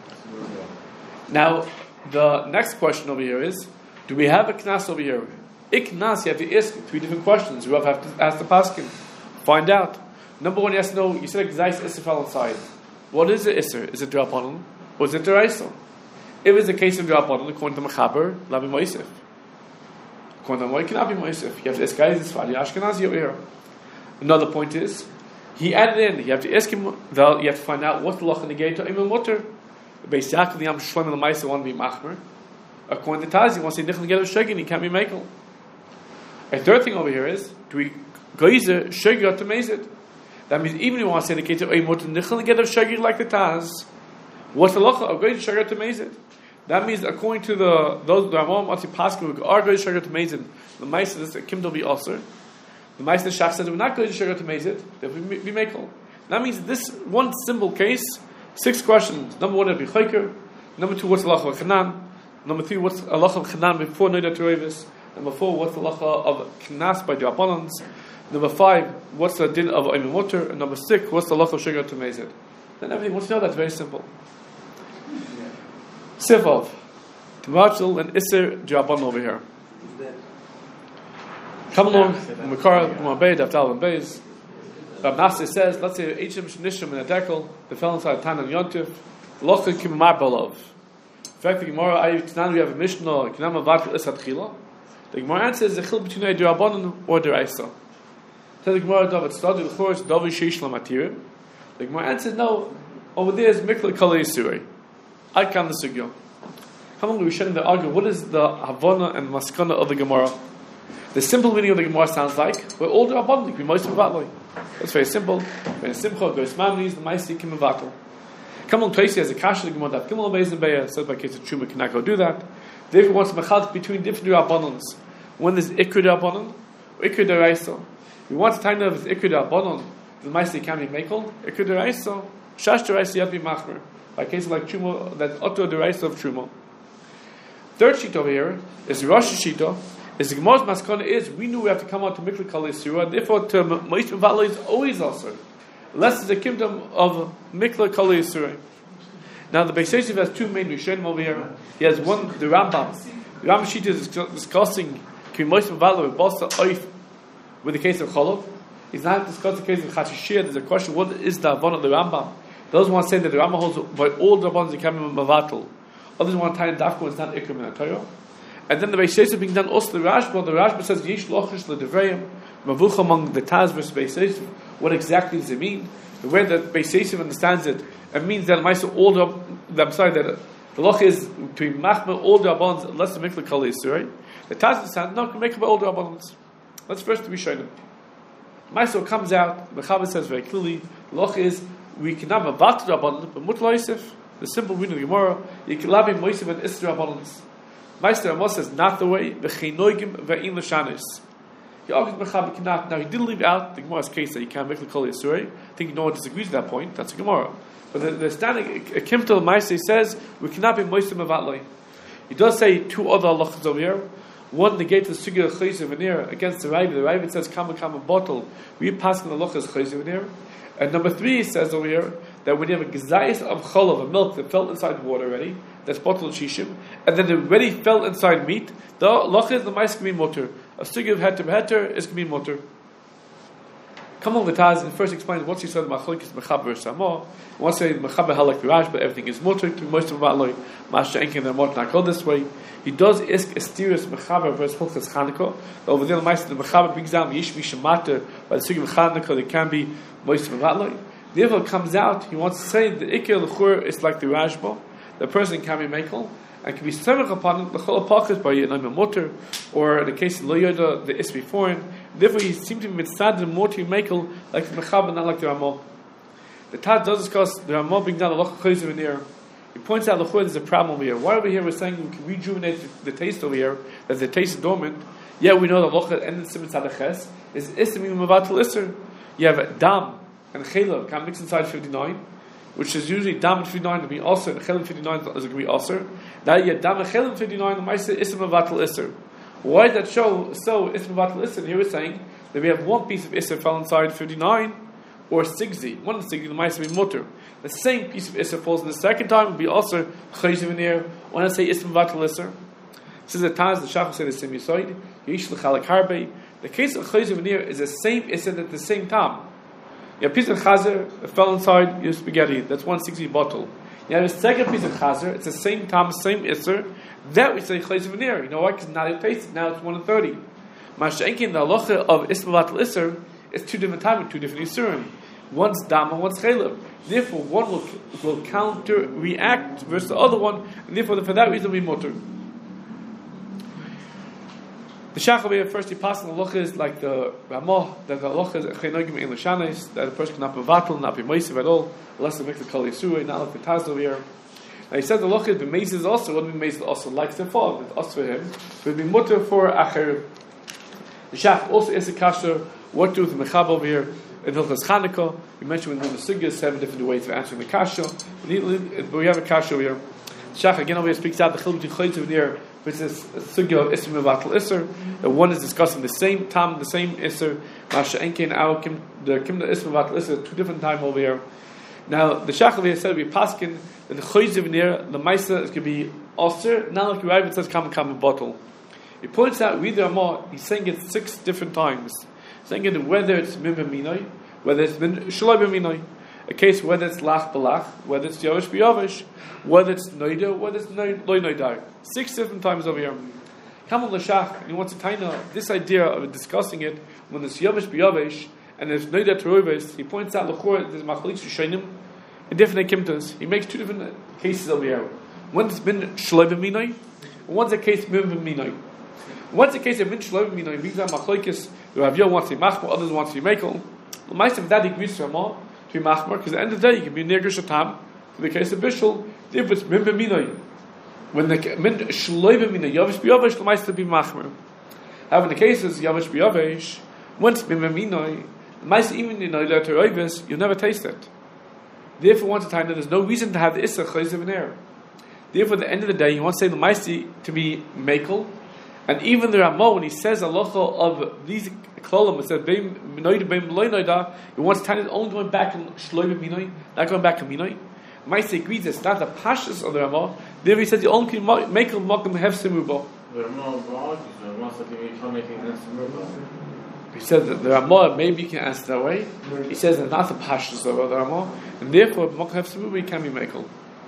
Now, the next question over here is, do we have a Knas over here? Iknas, you have to ask 3 different questions. You have to ask the Paskin. Find out. Number 1, you have to know, you said a Gzais Isser fell inside. What is the Isser? Is it Drapanon? Or is it Deraisa? If it's a case of Drapanon, according to Mechaber, Labi Moisef. According to Moy, cannot be Moisef. You have to ask guys, it's Fadi Ashkenazi over here. Another point is, he added in, you have to ask him, you have to find out what's the Lach in the gate to Imam Mutter. Beis Yaakov, the Yam Shlem and the Maisa want to be Machmer. According to Taz, he wants to say Nichel get a Shegin, he can't be Mekel. A third thing over here is, do we Geizer Shegir to Mezid? That means even if you want to say the case of Eimut Nichel get a Shegir like the Taz, what's the Lacha of Geizer Shegir to Mezid? That means according to those Ramon Mati Paskin who are Geizer Shegir to Mezid, the Maisa is Kim will be Osir. The Maisa Shach says we're not Geizer Shegir to Mezid, that we Mekel. That means this one simple case, 6 questions. Number 1, it'll be Chayker. Number 2, what's the Lacha of Chanan? Number 3, what's the Lacha of Chanan before Noida Terovis? Number 4, what's the Lacha of Knas by the Rabbanans? Number 5, what's the din of Oimim Mutter? And number 6, what's the Lacha of Shegir to Mezid? Then everything, once you know, that's very simple. Sivov, Tmarchel and Isser Draban over here. Come along, Makar, Marbei, Daftal and Beis. Rab Nasser says, let's say Eichim Shnishim in a dekel, the fell inside Tan and Yontif, Locha Kimar Balov. In fact, the Gemara, Tanan, we have a Mishnah, Kinama Vatil Isat Chila. The Gemara answers the chil between a Drabanan or Deraisa. Tell the Gemara, David studied the course, David Sheish Lamatirim. The Gemara answers, no, over there is Mikla Kala Yisuri. I can the Sugyo. How long are we showing the argue? What is the Havana and Maskana of the Gemara? The simple meaning of the Gemara sounds like we're all Drabanan, we most of Vatloi. That's very simple. When Simcha goes Mamnis, the Maisi Kim Vatal. Come on, Tracy has a kasha the Gemara that Gimel Beis and Beya said by case of Truma cannot go do that. Therefore, wants to mechal between different Rabbanans. One is Ikud Rabbanon or Ikud Deraisa. We want to time of Ikud Rabbanon. The Maisi can be Mekel. Ikud Deraisa, Shash Deraisa you have to be Machmer. By cases like Truma, that Otto Deraisa of Truma. Third sheet over here is Rosh Shita. Is the Gemara's Maskana is we knew we have to come out to Mikla Kal Yisura. Therefore, to Moishim Vala is always also. Unless it's a kingdom of Mikla Kal Yisura. Now the Beis Yosef has 2 main Rishonim over here. He has one, the Rambam. The Rambam Shita is discussing Moishim Vala with Basa Oif with the case of Cholov. He's not discussing the case of Chachishir. There's a question: what is the Avon of the Rambam? Those want to say that the Rambam holds by all the Rabbans that come in Mavatal. Others want to tie in Dafko and it's not Ikrim in Torah. And then the Beis Yosef being done also the Rashba. The Rashba says Yesh Lochish LeDevrayim Mavucha among the Taz versus Beis Yosef. What exactly does it mean? The way that Beis Yosef understands it means that all that the loch is between Machma all the Rabbans unless the Mikla Kal Yisur. The Taz understands no can make up all the Rabbans. Let's first be shown. Maisa comes out. Mechaber says very clearly the loch is we cannot have a Vat Rabbanan but Mutla Yosef. The simple reading of the Gemara you can love him Moisef and Isra Rabbanans. Meister Amos says not the way. V'cheinoigim ve'in l'shanis. He argues Mechaber cannot. Now he did leave out the Gemara's case that you can't make the Kol Yisuri. I think no one disagrees with that point. That's a Gemara. But the standing a Kimtel Meister says we cannot be Moisef Mevatloi. He does say 2 other halachas over here. One negates the Sugya Chayzer Veneer against the Ravid. The Ravid says kama bottle. We pass on the halachas Chayzer Veneer. And number 3 says over here that when you have a gazayis of cholov, a milk that fell inside water already, that's bottled shishim, and then it already fell inside meat, the loch is the mice can be mutter. A sugya of heter is can be mutter. Come on, Vitaz, and first explain what he said machlokes mechaber samo. Once say mechaber halak virash, but everything is mutter. To most of valoi, masha enkin and mot not go this way. He does isk asterius mechaber versus hilchas Chanukah. Over there, the mice the mechaber brings down yish mishamater by the sugya of Chanukah. There can be most of valoi. Therefore, comes out. He wants to say the ikir l'chur is like the Rashba. The person can be mekel, and can be samech upon it, the chol apachas by Yinaim Mutter, or in the case of Lo Yoda, the Isbi foreign. Therefore, he seems to be mitzad and Mutter Mekel, like the Mechaber, not like the Ramah. The Taz does discuss the Ramah being down the Loch Chayzev in here. He points out there's a problem over here. Why over here we're saying we can rejuvenate the taste over here, that the taste is dormant, yet we know the Loch and the Simon Tzadaches is Ismi Mavatal Isser. You have Dam and Chela can mix inside 59, which is usually Dam and 59 to be Osir, and Chela 59 is going to be Osir. Now you have Dam and Chela 59, the Maisa Ismi Mavatal Isser. Why does that show so Ismi Mavatal Isser? Here we're saying that we have one piece of Isser fell inside 59, or Sigzi. One of the Sigzi, the Maisa will be Mutter. The same piece of Isser falls in the second time, will be also Chayzev in here. When I say Ism Vatal Isser, says the Taz, the Shach said the same Yisoid, Yish L'chalak Harbe. The case of Chayzev in here is the same Isser at the same time. You have a piece of Chazer that fell inside your spaghetti, that's 160 bottle. You have a second piece of Chazer, it's the same time, same Isser, that we say Chayzev in here. You know why? Because now you taste it, now it's 130. Masha'enkin, the halacha of Ism Vatal Isser, is two different times, two different Isurim. One's Dama, one's Chaylev. Therefore, one will counter-react versus the other one, and therefore, for that reason, we mutter. The Shach over here, first he passed on the halacha is like the Ramah, that the halacha is Chenogim in Lashanis, that a person cannot be vatal, not be moisiv at all, unless they make the Kol Yisuri, not like the Taz over here. Now he said the halacha is b'meizes also, what do b'meizes also? Like the fall, it's us for him, so it'd be mutter for Acher. The Shach also is a kasher, what do with the Mechab over here? In Hilchas Chanukah, we mentioned when the Sugya 7 different ways of answering the kasha. But we have a kasha over here. Shach again over here speaks out the Chiluk Chayzev in here, which is a Sugya of Isser Mevatel Isser. The one is discussing the same time, the same Isser. Masha Enkein Our the Kimda Isser Mevatel Isser, two different time over here. Now the Shach over here said we paskin that the Chayzev in here, the Maisa is going to be Osir. Now like it says come bottle. He points out read the Ramah. He's saying it 6 different times. Saying it whether it's Mimba Minoi, whether it's Shaloi B'Minoi, a case whether it's Lach B'Lach, whether it's Yovish B'Yovish, whether it's Noida, whether it's Loi Noidai. 6 different times over here. Kamal Lashach, and he wants to tie out this idea of discussing it when it's Yovish B'Yovish and there's Noida Terovis. He points out L'chor, there's Machalik Shishainim in different Akimtas. He makes 2 different cases over here. One's been Shaloi B'Minoi, and one's a case Mimba Minoi. Once a case of min shloim minoi, means that machlokes, the Rav Yoel wants to be machmer, others want to be mekel. The ma'aseh of that agrees to Ramah to be machmer, because at the end of the day you can be near shatam. In the case of bishul, the difference min b'minoi. When the min shloim minoi yavish b'yavish, the ma'aseh to be machmer. However, in the cases yavish b'yavish, once min b'minoi, the ma'aseh even in the teroivis, you'll never taste it. Therefore, once a time there's no reason to have the issa chayzev in air. Therefore, at the end of the day, you want to say the ma'aseh to be mekel. And even the Ramah, when he says halacha of these klolim, it says beim minoid beim loy noida, he wants to only going back in shloim minoi, not going back in minoi. Maisa agrees it's not the pashas of the Ramah. There he says you only can make a mokum have semuba. The Ramah said you can't make it semuba. He says that the Ramah maybe you can answer that way. He says that not the pashas of the Ramah, and therefore mokum have semuba can be mekel.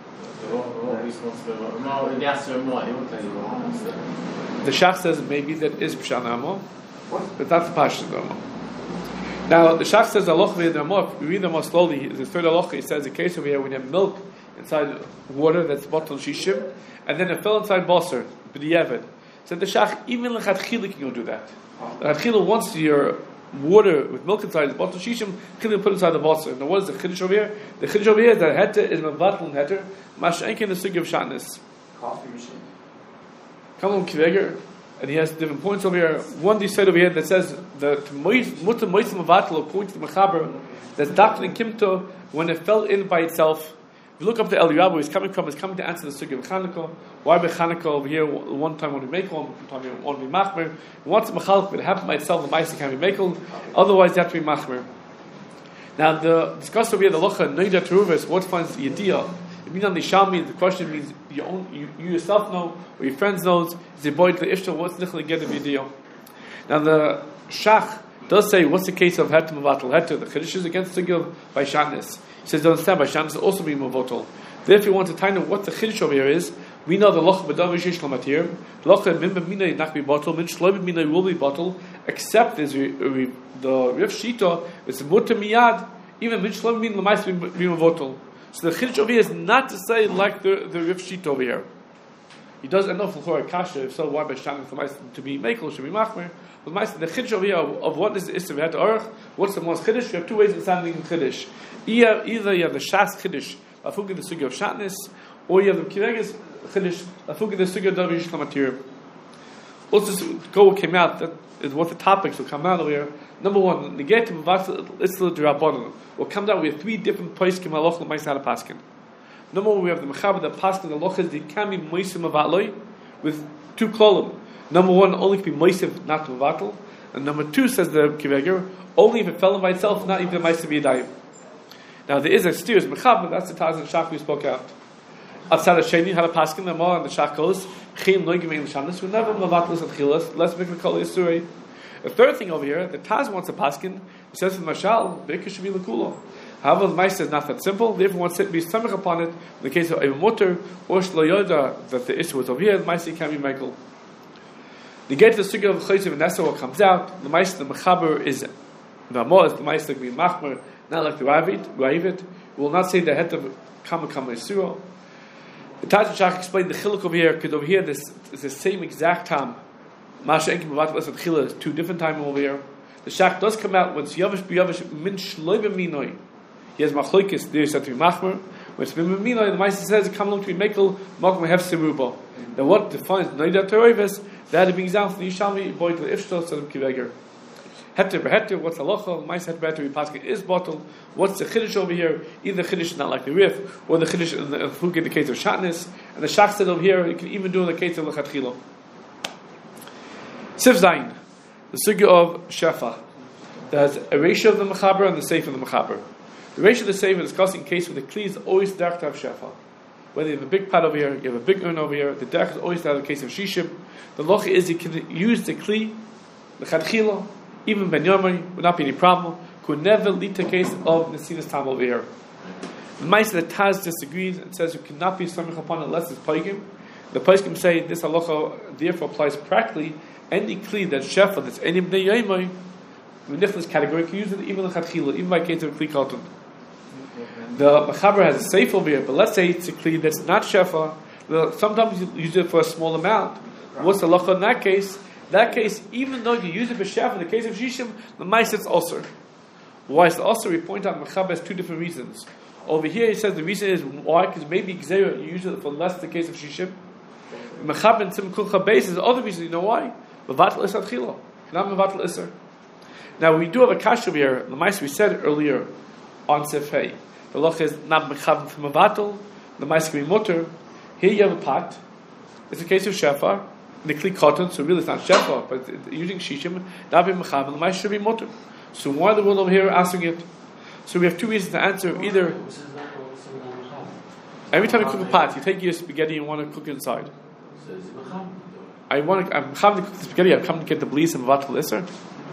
The Shach says maybe that is Pshan Ramah, but that's the Pashas of the Ramah. Now the Shach says Allah in the Ramah. If we read the Ramah slowly, the third Allah, he says the case over here when you have milk inside water that's bottled shishim, and then it fell inside basar, b'diavad. Said the Shach, even l'chatchila can you do that. L'chatchila once your water with milk inside is bottled shishim, can you put inside the basar? Now what is the chiddush over here? The chiddush over here is that heter is mevatel and heter, masha'enkin the sugi of shatnez. Coffee machine. Kalam Kiveger, and he has different points over here. One he said over here that says that mutter moisim avatel according to the Mechaber, that's doctrine in Kimto when it fell in by itself. If you look up to Eliyahu, he's coming to answer the sugi of Chanukah. Why by Chanukah over here? One time when we make one time we want to be machmer. Once mechalek, it happened by itself, the ma'aseh can be mekel. Otherwise, you have to be machmer. Now the discuss over here the locha noida teruvis. What finds the idea? The question means you yourself know, or your friends knows, is the boy to the ishtal, what's the get of video. Now the Shach does say, what's the case of heter mevatel heter? The chiddush is against the gil by shanis. He says, don't understand, by shanis also be mevatel. Therefore, you want to find out what the chiddush over here is. We know the loch b'dav yish lamatir, loch min b'minay not be bottle, min shloim b'minay will be bottle, except as the Rif Shita, it's mutter miyad, even min shloim b'minay l'mais be mevatel. So the chiddush over here is not to say like the Rif Shita over here. He does enough for kasha. If so, why by standing for Meister to be Mekel should be Machmer? But Meister, the Chiddush over here of what is the Isser V'het Orach, what's the most Chiddush? You have two ways of standing in Chiddush. Either you have the Shas Chiddush, Afugin the Sugya of Shatness, or you have the Kireges Chiddush, Afugin the Sugya of Davish Lamatir. Also, go came out, that is what the topics will come out over here. Number one, Negative Vatal Isla Durabonon. What comes out, we have three different Paiskim Aloch L'Mais Hada Paskin. Number one, we have the Mechaber, the Paskin, the Lochas, the Kami Moisim Avatloi, with two columns. Number one, only if it be Moisim, not to Mavatal. And number two, says the Kiveger, only if it fell in by itself, not even the Moisim Yadayim. Now, there is a steers Mechaber, that's the Taz and Shach we spoke out. Outside of Sheni, Hada Paskin, the Mor and the Shach goes, Chim Loigim Ein L'Shanis, we never Mavatal and Chilas, let's make the Kol Yisuri. The third thing over here, the Taz wants a Paskin, he says to the Mashal, Beker should be L'Kulo. However, the Meister is not that simple. Therefore, one to be stomach upon it. In the case of a mutter or shloyoda, that the issue was over here, the Meister can be Michael. The get to the sugya of Chayzev and Nessa what comes out. The Meister, the Mechaber is the Amor is the Meister can be Machmer, not like the Ravit. We will not say the head of Kama Yisuro. The Taz and Shach explained the chiluk over here because over here this is the same exact time. Masha Enkim Bavat Lesat Chila is two different times over here. The Shach does come out when it's Yavish B'Yavish Min Shloiva Minoi. He has machlokes. There is said to be machmer. When it's b'mimino, the Meister says come along to be mekel makom hef seruba. Now what defines noidat teroives? That it brings down from the Yishalmi boy to the ifshtos to the kiveger. Heter b'heter. What's halacha? Meister heter b'heter paskin is bottle. What's the chiddush over here? Either the chiddush is not like the rif, or the chiddush in the case of shatness. And the shach said over here you can even do in the case of lechatchila. Sif Zayin, the sugya of shefa. There's a ratio of the mechaber and the seif of the mechaber. The ratio of the same in discussing case with the kli is always derech to have shefa. Whether you have a big pot over here, you have a big urn over here, the derech is always to have a case of shishim. The loch is you can use the kli, the chadchila, even ben yomai, would not be any problem. Could never lead to a case of nesinas tam over here. The Meister the Taz disagrees and says you cannot be samich upon it unless it's paigim. The paigim say this halacha therefore applies practically any kli that's shefa that's any bnei yomai. The niflis category can use it even in chadchila, even by case of kli kalton. The Mechaber has a safe over here, but let's say it's a kli that's not shefa. Sometimes you use it for a small amount. What's the halacha in that case? That case, even though you use it for shefa, in the case of shishim, the mice it's also. Why is the also? We point out Mechaber has two different reasons. Over here, he says the reason is why, because maybe Gzeira, you use it for less in the case of shishim. Mechaber and Sim Kulcha Beis is the other reason. You know why? Mevatel Isar Chila, not Mevatel Isar. Now we do have a kash over here. The mice we said earlier on Sefei. The loch is not mechaber from a vatal. The mice can be mutter. Here you have a pot. It's a case of shefa. The kli cotton, so really it's not shefa, but using shishim, not be mechaber. The mice should be mutter. So why the world over here asking it? So we have two reasons to answer. Either every time you cook a pot, you take your spaghetti and want to cook it inside. I'm mechaber to cook the spaghetti. I'm coming to get the bliss and vatal iser.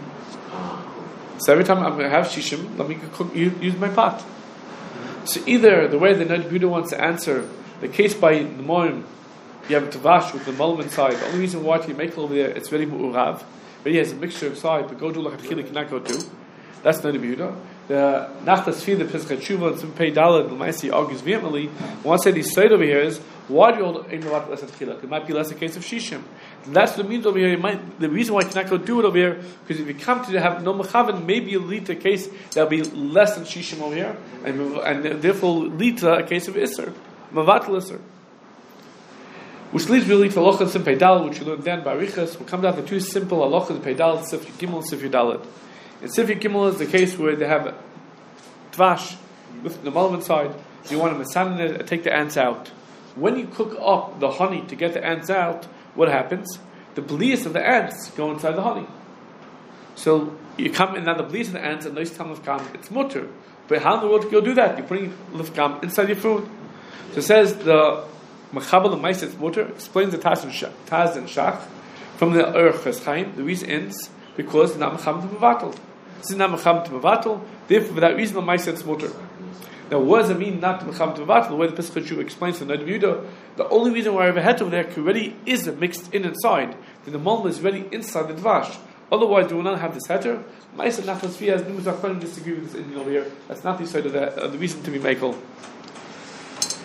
So every time I'm going to have shishim, let me use my pot. So either the way the Ned Buddha wants to answer the case by the Moim, you have a tavash with the mulm inside. The only reason why you make it over there, it's very mu'urav. But he has a mixture inside, but go do lachatchila cannot go do. That's Ned Buddha. The Nachtas Fi, the Pesach Tshuva, and some Pei Dalad, the Maisi argues vehemently. One said he said over here is, why do you hold Ein Mavat less Tchila? It might be less a case of Shishim. And that's what it means over here. The reason why you cannot go do it over here, because if you come to have no Mechavan, maybe you'll lead to a case that'll be less than Shishim over here, and therefore lead to a case of Isser, Mavat Isser. Which leads really to Aloch and Sim Pei Dalad, which you learn then by Riches. We'll come down to two simple Aloch and Pei Dalad, Sif Gimel and Sif Dalad. In Sif Gimel is the case where they have Tvash with the mulm inside. You want to masan it and take the ants out. When you cook up the honey to get the ants out, what happens? The blias of the ants go inside the honey. So you come in now the blias of the ants and nice time of gam, it's mutter. But how in the world can you do that? You're putting lifgam inside your food. So it says the Mechaber l'mais it's mutter explains the Taz and Shach from the Urch Chaim. The reason ends because it's not Mechaber to Mevatel. This is not Mechaber to Mevatel. Therefore, for that reason, l'mais it's mutter. Now, what does it mean not to Mechaber to Mevatel? The way the Pesach Tshuva explains to the Ned Yehuda, the only reason why I have a het over there already is mixed in inside. Then the mulm is already inside the dvash. Otherwise, we will not have this heter. Ma'aser Nachlas Fi has numerous Achronim disagree with this Indian over here. That's not the side of the reason to be Mekel.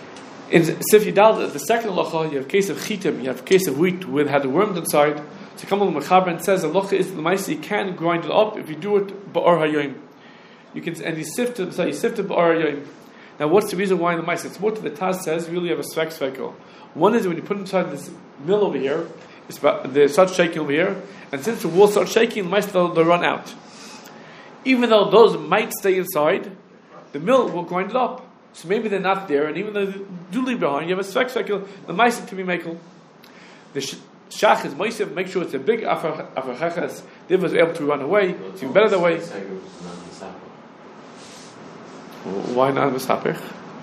In Sif Yidal, the second halacha, you have a case of chitim, you have a case of wheat with had the worms inside. So come along Mechaber and says the halacha is the ma'aseh you can grind it up if you do it ba'or hayoim. You can and you sift it ba'or hayoim. Now what's the reason why in the ma'aseh? It's more to the Taz says you really have a svek svekel. One is when you put it inside this mill over here, they start shaking over here, and since the walls start shaking, the ma'aseh they'll run out. Even though those might stay inside, the mill will grind it up. So maybe they're not there, and even though they do leave behind, you have a svek svekel, the ma'aseh to be mekel. The shach is ma'aseh, make sure it's a big afar they was able to run away, it's even better that way. Why not misapich?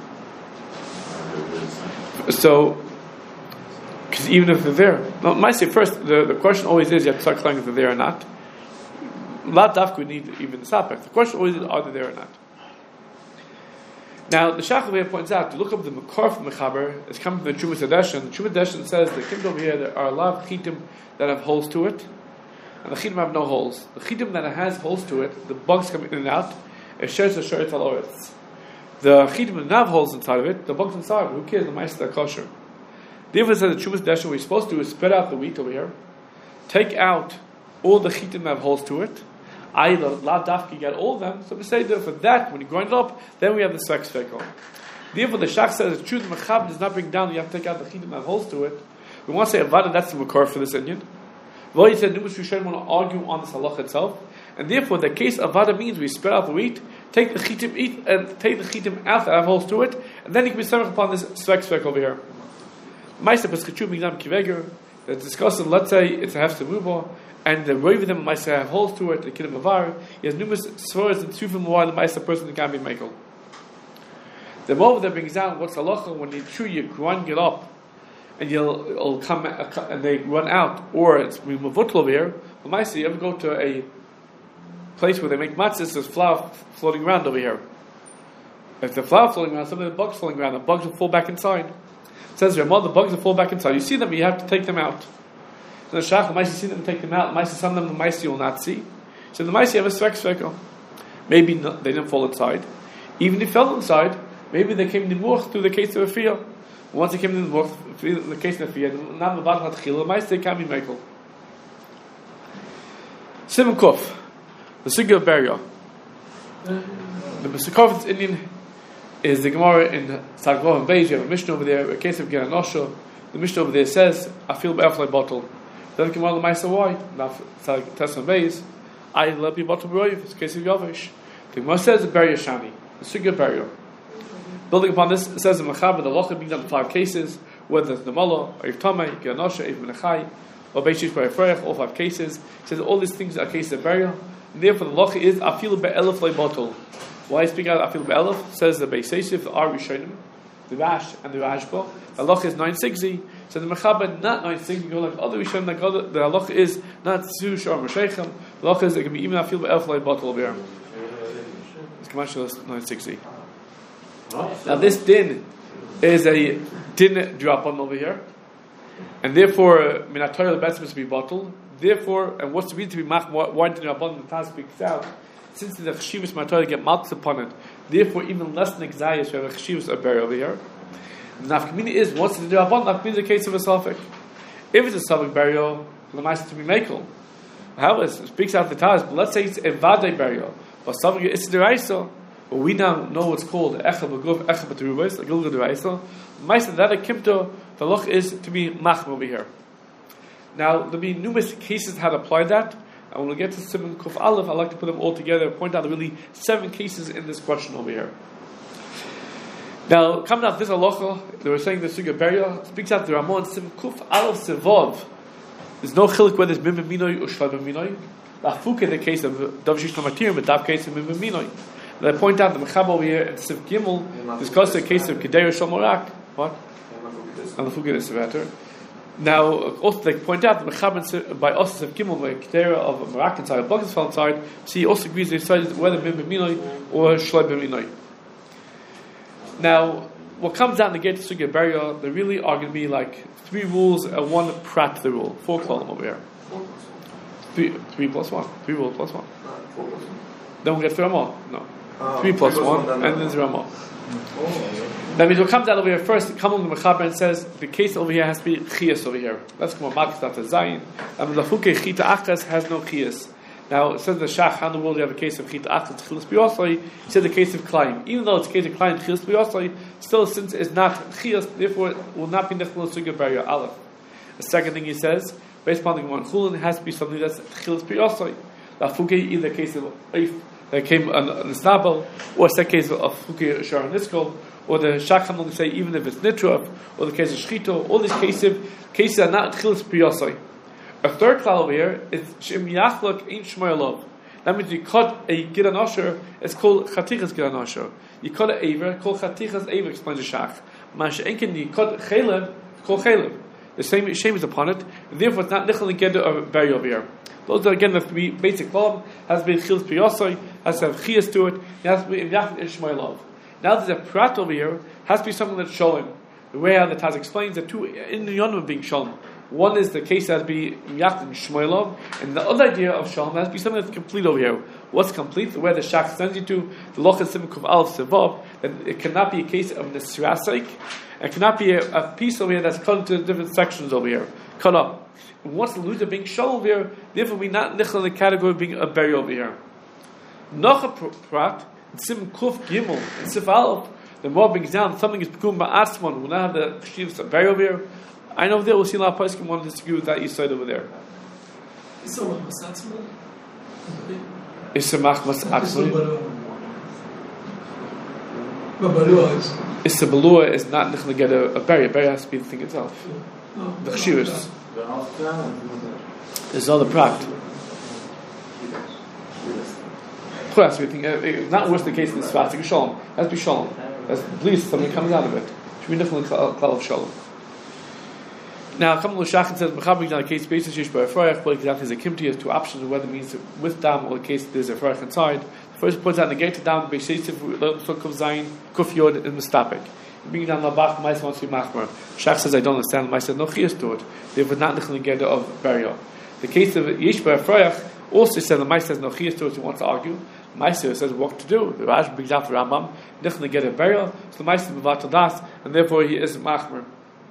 So, because even if they're there, no, ma'aseh first, the question always is, you have to start clarifying if they're there or not. Lot dafka would need even the sapech. The question always is, are they there or not? Now, the Shach over here points out, to look up the Makar from Mechaber, it's coming from the Trumas Hadeshen. The Trumas Hadeshen says, the Kim over here, there are a lot of chitim that have holes to it, and the chitim have no holes. The chitim that has holes to it, the bugs come in and out, it shares the shirt al oretz. The chitim that have holes inside of it, the bugs inside, who cares, the mice are kosher. The difference says the Trumas Hadeshen, what you're supposed to do is spread out the wheat over here, take out all the chitim that have holes to it, either la dafki get all of them, so we say that for that, when you grind it up, then we have the svek svekel. Therefore, the Shach says the truth the Mechab does not bring down, you have to take out the chitim that have holes to it. We want to say avada, that's the makar for this Indian. Well, he said, Numas Rishonim want to argue on this halach itself, and therefore the case avada means we spread out the wheat, take the chitim out that have holes to it, and then you can be served upon this svek svekel over here. Ma'aseh Peschachu Mignam Kiveger, that's discussing, let's say it's a hefse mubah, and the roiv of them might have holes to it, the kid of mavar. He has numerous svaras and tufim why the mice person that can be mekel. The moment that brings down what's halacha when you grind it up, and it'll come and they run out, or it's mavutl over here. The mice, you ever go to a place where they make matzahs, there's flour floating around over here. If the flour floating around, some of the bugs floating around, the bugs will fall back inside. It says Ramah, the bugs will fall back inside. You see them, you have to take them out. So the Shach, the mice see them, take them out. The mice, some of them, the mice you will not see. So the mice have a svek svekel. Maybe not, they didn't fall inside. Even if they fell inside, maybe they came nimuch through the case of a fear. Once they came in the case of a fear, now the mice they can be mekel. Simon Kuf, the Sugya of Beria. The Mesukov Indian is the Gemara in Sargov and Beis. You have a Mishnah over there, a case of Geranosha. The Mishnah over there says, I feel ba'aflay bottle. Then Gemara the Ma'aser why? Now Tesson Beis, I love you bottle b'roiv. It's a case of Yavish. The Gemara says Beria Shani, the Sugya Beria. Building upon this, it says in Mechaber the Locha being done in 5 cases, whether it's Namala, or Yivtamei, Geranosha, Ev Menachai, or Beishish B'Efreich, all 5 cases. It says all these things are cases of burial. And therefore the Locha is Afilu Be'elef Lei Bottle. Why I speak out Afilu Be'elef? Says the Beis Yosef, the Ar Rishonim, the Rash, and the Rashba. The Locha is 960. So the Mechaber not 960, go like other Rishonim, like other, the Locha is not Tzu Shor Meshechem. The Locha is, it can be even Afilu Be'elef Lei Bottle over here. It's commercial 960. Now this din is a din drop on over here, and therefore minatoyel the best must be bottled. Therefore, and what's the reason to be mach? Why did Rabban the Taz speaks out? Since the cheshivus minatoyel get malchus upon it, therefore even less than exayis we have a cheshivus a burial over here. The nafkamina is once the Rabban nafkamina is the case of a suffix. If it's a suffix burial, the mice to be mekel. How is it speaks out the Taz? But let's say it's a vade burial, but suffix it's the raisa. But we now know what's called Echel B'Guf, Echel B'Terubos, a Gilgul D'Raisa. Ma'aser that a Kimto, the loch is to be Machm over here. Now, there'll be numerous cases how to apply that. And when we get to Simon Kuf Aleph, I'd like to put them all together and point out really 7 cases in this question over here. Now, coming out this halacha, they were saying the Sugya Beria, speaks out the Ramon, Simon Kuf Aleph Sevov. There's no chilik whether it's Mimim Minoi or Shlavim Minoi. The Afuk in the case of Davshish Namatirim, but that case of Mimim Minoi. And I point out the Mechab over here at Sif Gimel discussed the case of Kedera Shomorak. What? And the Fugid is better. Now, also they point out the Mechab by us Sif Gimel, by Kedera of Morak inside, Buckets fell inside. So he also agrees they decided whether Mim B'Minoi or Shloi B'Minoi. Now, what comes down to get to Sugya Beria, there really are going to be like 3 rules and 1 prat to the rule. 4 column over here. 3 plus 1. 3 rules plus 1. Then we get 3 more. No. 3 plus 1, and then there's Ramah. That means what comes out over here first, come on the Mechaber and says the case over here has to be Chias over here. Let's come on, Marcus after Zayin. And the Fuke Chita Achas has no Chias. Now, it says the Shach, how in the world you have a case of Chita Achas, Chilas B'Yosai, he said the case of Klein. Even though it's a case of Klein, Chilas B'Yosai, still since it's not Chias, therefore it will not be Nechel Sugya Barrier Aleph. The second thing he says, based upon the one Chulin, has to be something that's Chilas B'Yosai. The Fuke, either a case of Eif, that came on the Snabel, or a second case of Fuke Sharon Niskol, or the Shacham will say even if it's Nitrav, or the case of Shchito, all these cases are not Chilas B'Yosai. A third klal over here is Shem Yachlok Ein Shmoyalov. That means you cut a Giran Osher, it's called Chatichas Giran Osher. You cut an Aver, called Chatichas Aver, explains the Shach. Mash Enkin, you cut Chalev, called Chalev. The same shame is upon it, and therefore it's not Nichel and Geder of Barry over here. Those are again the three basic laws, has to be Chilas B'Yosai, has to have Chias to it, it has to be Yachlok Ein Shmoyalov. Now there's a prat over here, has to be something that's Sholem. The way how the Taz explains the two in the Yonim being Sholem. One is the case that has to be Miyach and Shmoilov, and the other idea of Shalom has to be something that's complete over here. What's complete? The way the Shach sends you to, the Loch Simon Kuv Aleph Sevav, that it cannot be a case of Nesrasik, it cannot be a piece over here that's cut into different sections over here, cut up. And once the loser being Shalom over here, therefore we not nichel in the category of being a berry over here. Nocha Prat, Simon Kuf Gimel, and Sif Aleph, the more brings down, something is Pekum Ba'atzman, we'll not have the Shivs of berry over here. I know there we'll see a lot of poskim want to disagree with that east side over there. Issamach Masatzman? Issamach Masatzman? Issa Balua is not going to get a berry. A berry has to be the thing itself. The Chshivas. There's other prat. Has to be it's not worse the case in the Svatik Shalom. It has to be Shalom. That's at least something comes out of it. It should be Nichel Klal of Shalom. Now, Kamal Shachin says, "Mechaber down a case basis yish by a froyach, but exactly as a kimti has two options of whether it means with dam or a case there's a froyach inside. The first points out negated dam beishisif kuf zayin kuf yod and mustapik. Bringing down labach ma'is wants to be machmer. Shach says, I don't understand. Ma'is said no chiyas to it. Therefore, not nichel negeder of burial. The case of yish by a froyach also says the ma'is says no chiyas to it. He wants to argue. Ma'is says what to do. The Rash brings out the Rambam nichel negeder burial. So the ma'is is mevatel das, and therefore he is machmer.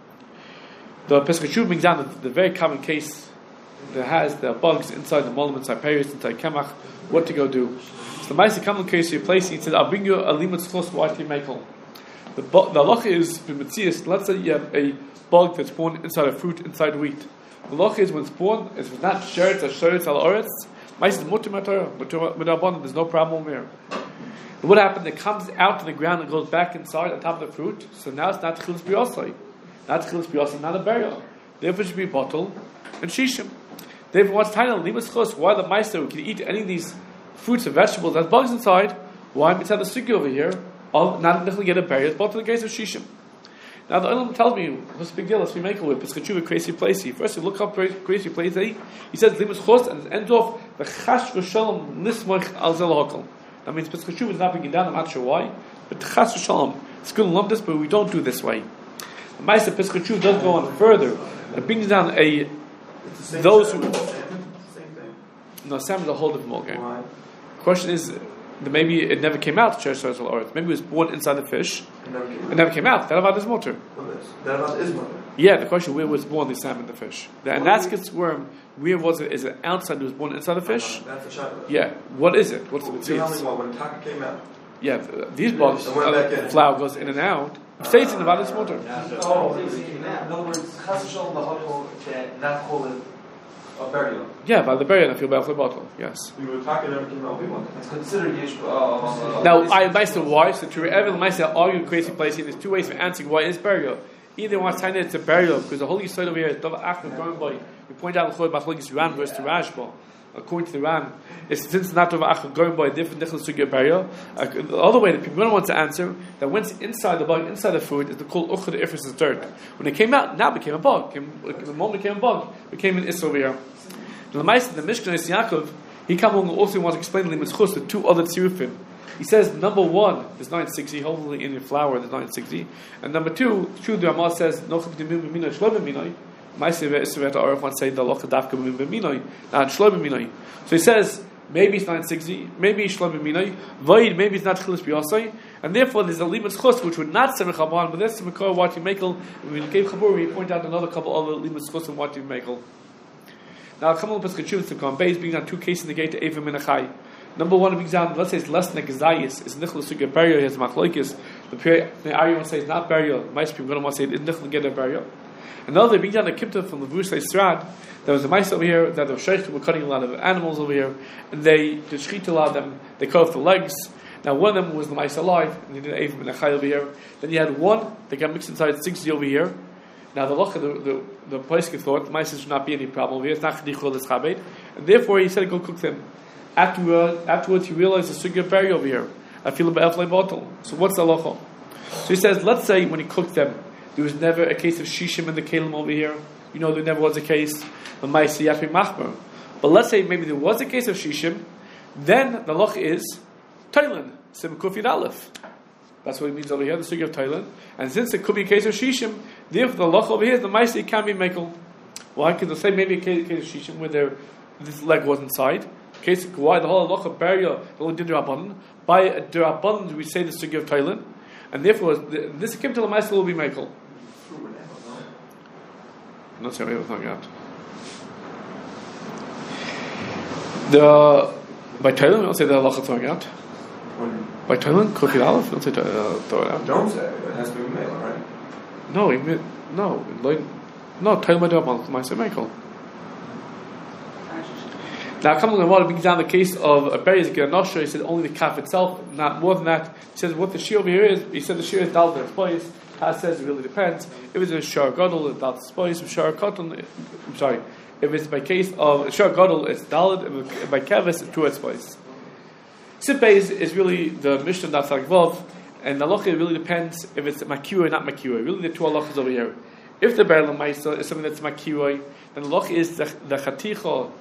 The Pesach Shuv brings down the very common case that has the bugs inside the molam, inside Paris, inside Kemach, what to go do. So the Ma'aseh common case you place, he said, I'll bring you a limit schos wa'ati mekel. The halacha is, let's say you have a bug that's born inside a fruit, inside wheat. The halacha is when it's born, it's not sheretz or sheretz al oretz, Ma'aseh is mutter matar, there's no problem here. What happened? It comes out to the ground and goes back inside on top of the fruit, so now it's not chilas b'yosai. Not chilas b'yosai, not a burial. Therefore, it should be bottle and shishim. Therefore, what's titled limas chos? Why the meister can eat any of these fruits and vegetables that bugs inside? Why it's had the suki over here of not necessarily get a burial, but in the case of shishim. Now the Olam tells me what's the big deal. Let's be make a whip. It's Chachuva crazy placey. First, you look up crazy placey. He says limas chos and it ends off the chash v'shalom nismoich al zel hakol. That means Chachuva is not bringing down. I'm not sure why, but chash v'shalom. It's going to love this, but we don't do this way. The Ma'aseh Pesach Shuv does go on further. It brings down those who. Same thing. No, Sam is a whole different ballgame. Why? The question is that maybe it never came out. Maybe it was born inside the fish. It never came out. That about his motor. That about his mother. Yeah, the question where was born the salmon, the fish. The Anaskis worm. Where was it? Is it outside? It was born inside the fish. That's a shot. Yeah. What is it? What's the Tell me material? when Taka came out. Yeah, these bugs. Flower goes in and out. Stays in about his motor. Oh, in other words, Chas v'Shalom l'Hakol can not call it a burial. Yeah, by the burial, I feel bad for the bottle. Yes. We were talking never came out. It's considered Yesh. Now, I advise the why. So to ever Ma'aseh argue crazy place. There's two ways for answering why it's burial. Either one time it's a burial because the holy side over here is Dava Achmed going by. We point out the Machlokes Ran versus to Rashba. According to the Ran, it's since not Dava Achmed going by a different sugya burial. The other way that people want to answer that when it's inside the bug, inside the food, is the called Uchad Ifris is dirt. When it came out, now it became a bug. The moment it became a bug, it became an Is over here. The Ma'aseh, the Mishnah is Yaakov. He comes along and also wants to explain the two other tzirufim. He says, number one, there's 960, hopefully in your flour there's 960. And number two, true, the Ramah says, Nochav Dimim B'minoi Shlo B'minoi. Ma'aseh Ve'eseret Araf wants to say, the Locha Dafka B'minoi, not Shlo B'minoi. So he says, maybe it's 960, maybe it's Shlam B'minai, Void, maybe it's not Chilas B'yosai, and therefore there's a Limas Chus which would not Semech Haban, but that's Semech what you Mekel. We gave Chabur, we point out another couple other Limas Chus and what you Mekel. Now, come on, Pesach Chuvas to come. Base being on two cases in the gate to Eva Minachai. Number one, of example, let's say it's less than a Gazayis, it's Nichel Sugya burial, he has Machloikis. The Ari wants to say it's not burial, most people going to want to say it's Nichel get a burial. Another, being on a Kipta from the Vush Strad, there was a mice over here that the Sheikhs were cutting a lot of animals over here, and they shechit a lot of them, they cut off the legs. Now, one of them was the mice alive, and they did Eva Minachai over here. Then you had one, they got mixed inside 60 over here. Now the place thought the mice should not be any problem here. It's not chedichol, it's chabed, and therefore he said go cook them. Afterwards he realized the sugya berry over here. I feel about elflay bottle. So what's the halacha? So he says, let's say when he cooked them, there was never a case of shishim in the kelim over here. You know there never was a case. The mice you have to be machmer. But let's say maybe there was a case of shishim, then the halacha is Thailand, sim kufid aleph. That's what it means over here, the sugya of Thailand. And since it could be a case of shishim, therefore the loch over here is the maisi can be mekel. Why? Because they'll say maybe a case of shishim where this leg was inside. Case of why the whole loch of burial the only did derabbanan. By a derabbanan we say the sugya of Thailand, and therefore this came to the maisi will be mekel. I'm not saying what I'm out. By Thailand we don't say the loch of throwing out. By Thailand, cook it out. Don't say throw it out. Don't say it has to be male, right? No, Thailand by Derabbanan, my say Michael. Now, coming on, it brings down the case of a berry is a Geranosha. He said only the calf itself, not more than that. He says what the shear over here is. He said the shear is daled in spice. Has says it really depends. If it's a shar gadol, it's daled spice. If shar cotton, I'm sorry. If it's by case of shar gadol, it's daled. If by kevis, it's two spice. Sipay is really the Mishnah that's like Vav, and the halacha really depends if it's makiwa or not makiwa. Really, the two halachas over here. If the barrel ma'isa is something that's makiwa, then the halacha is the chaticha.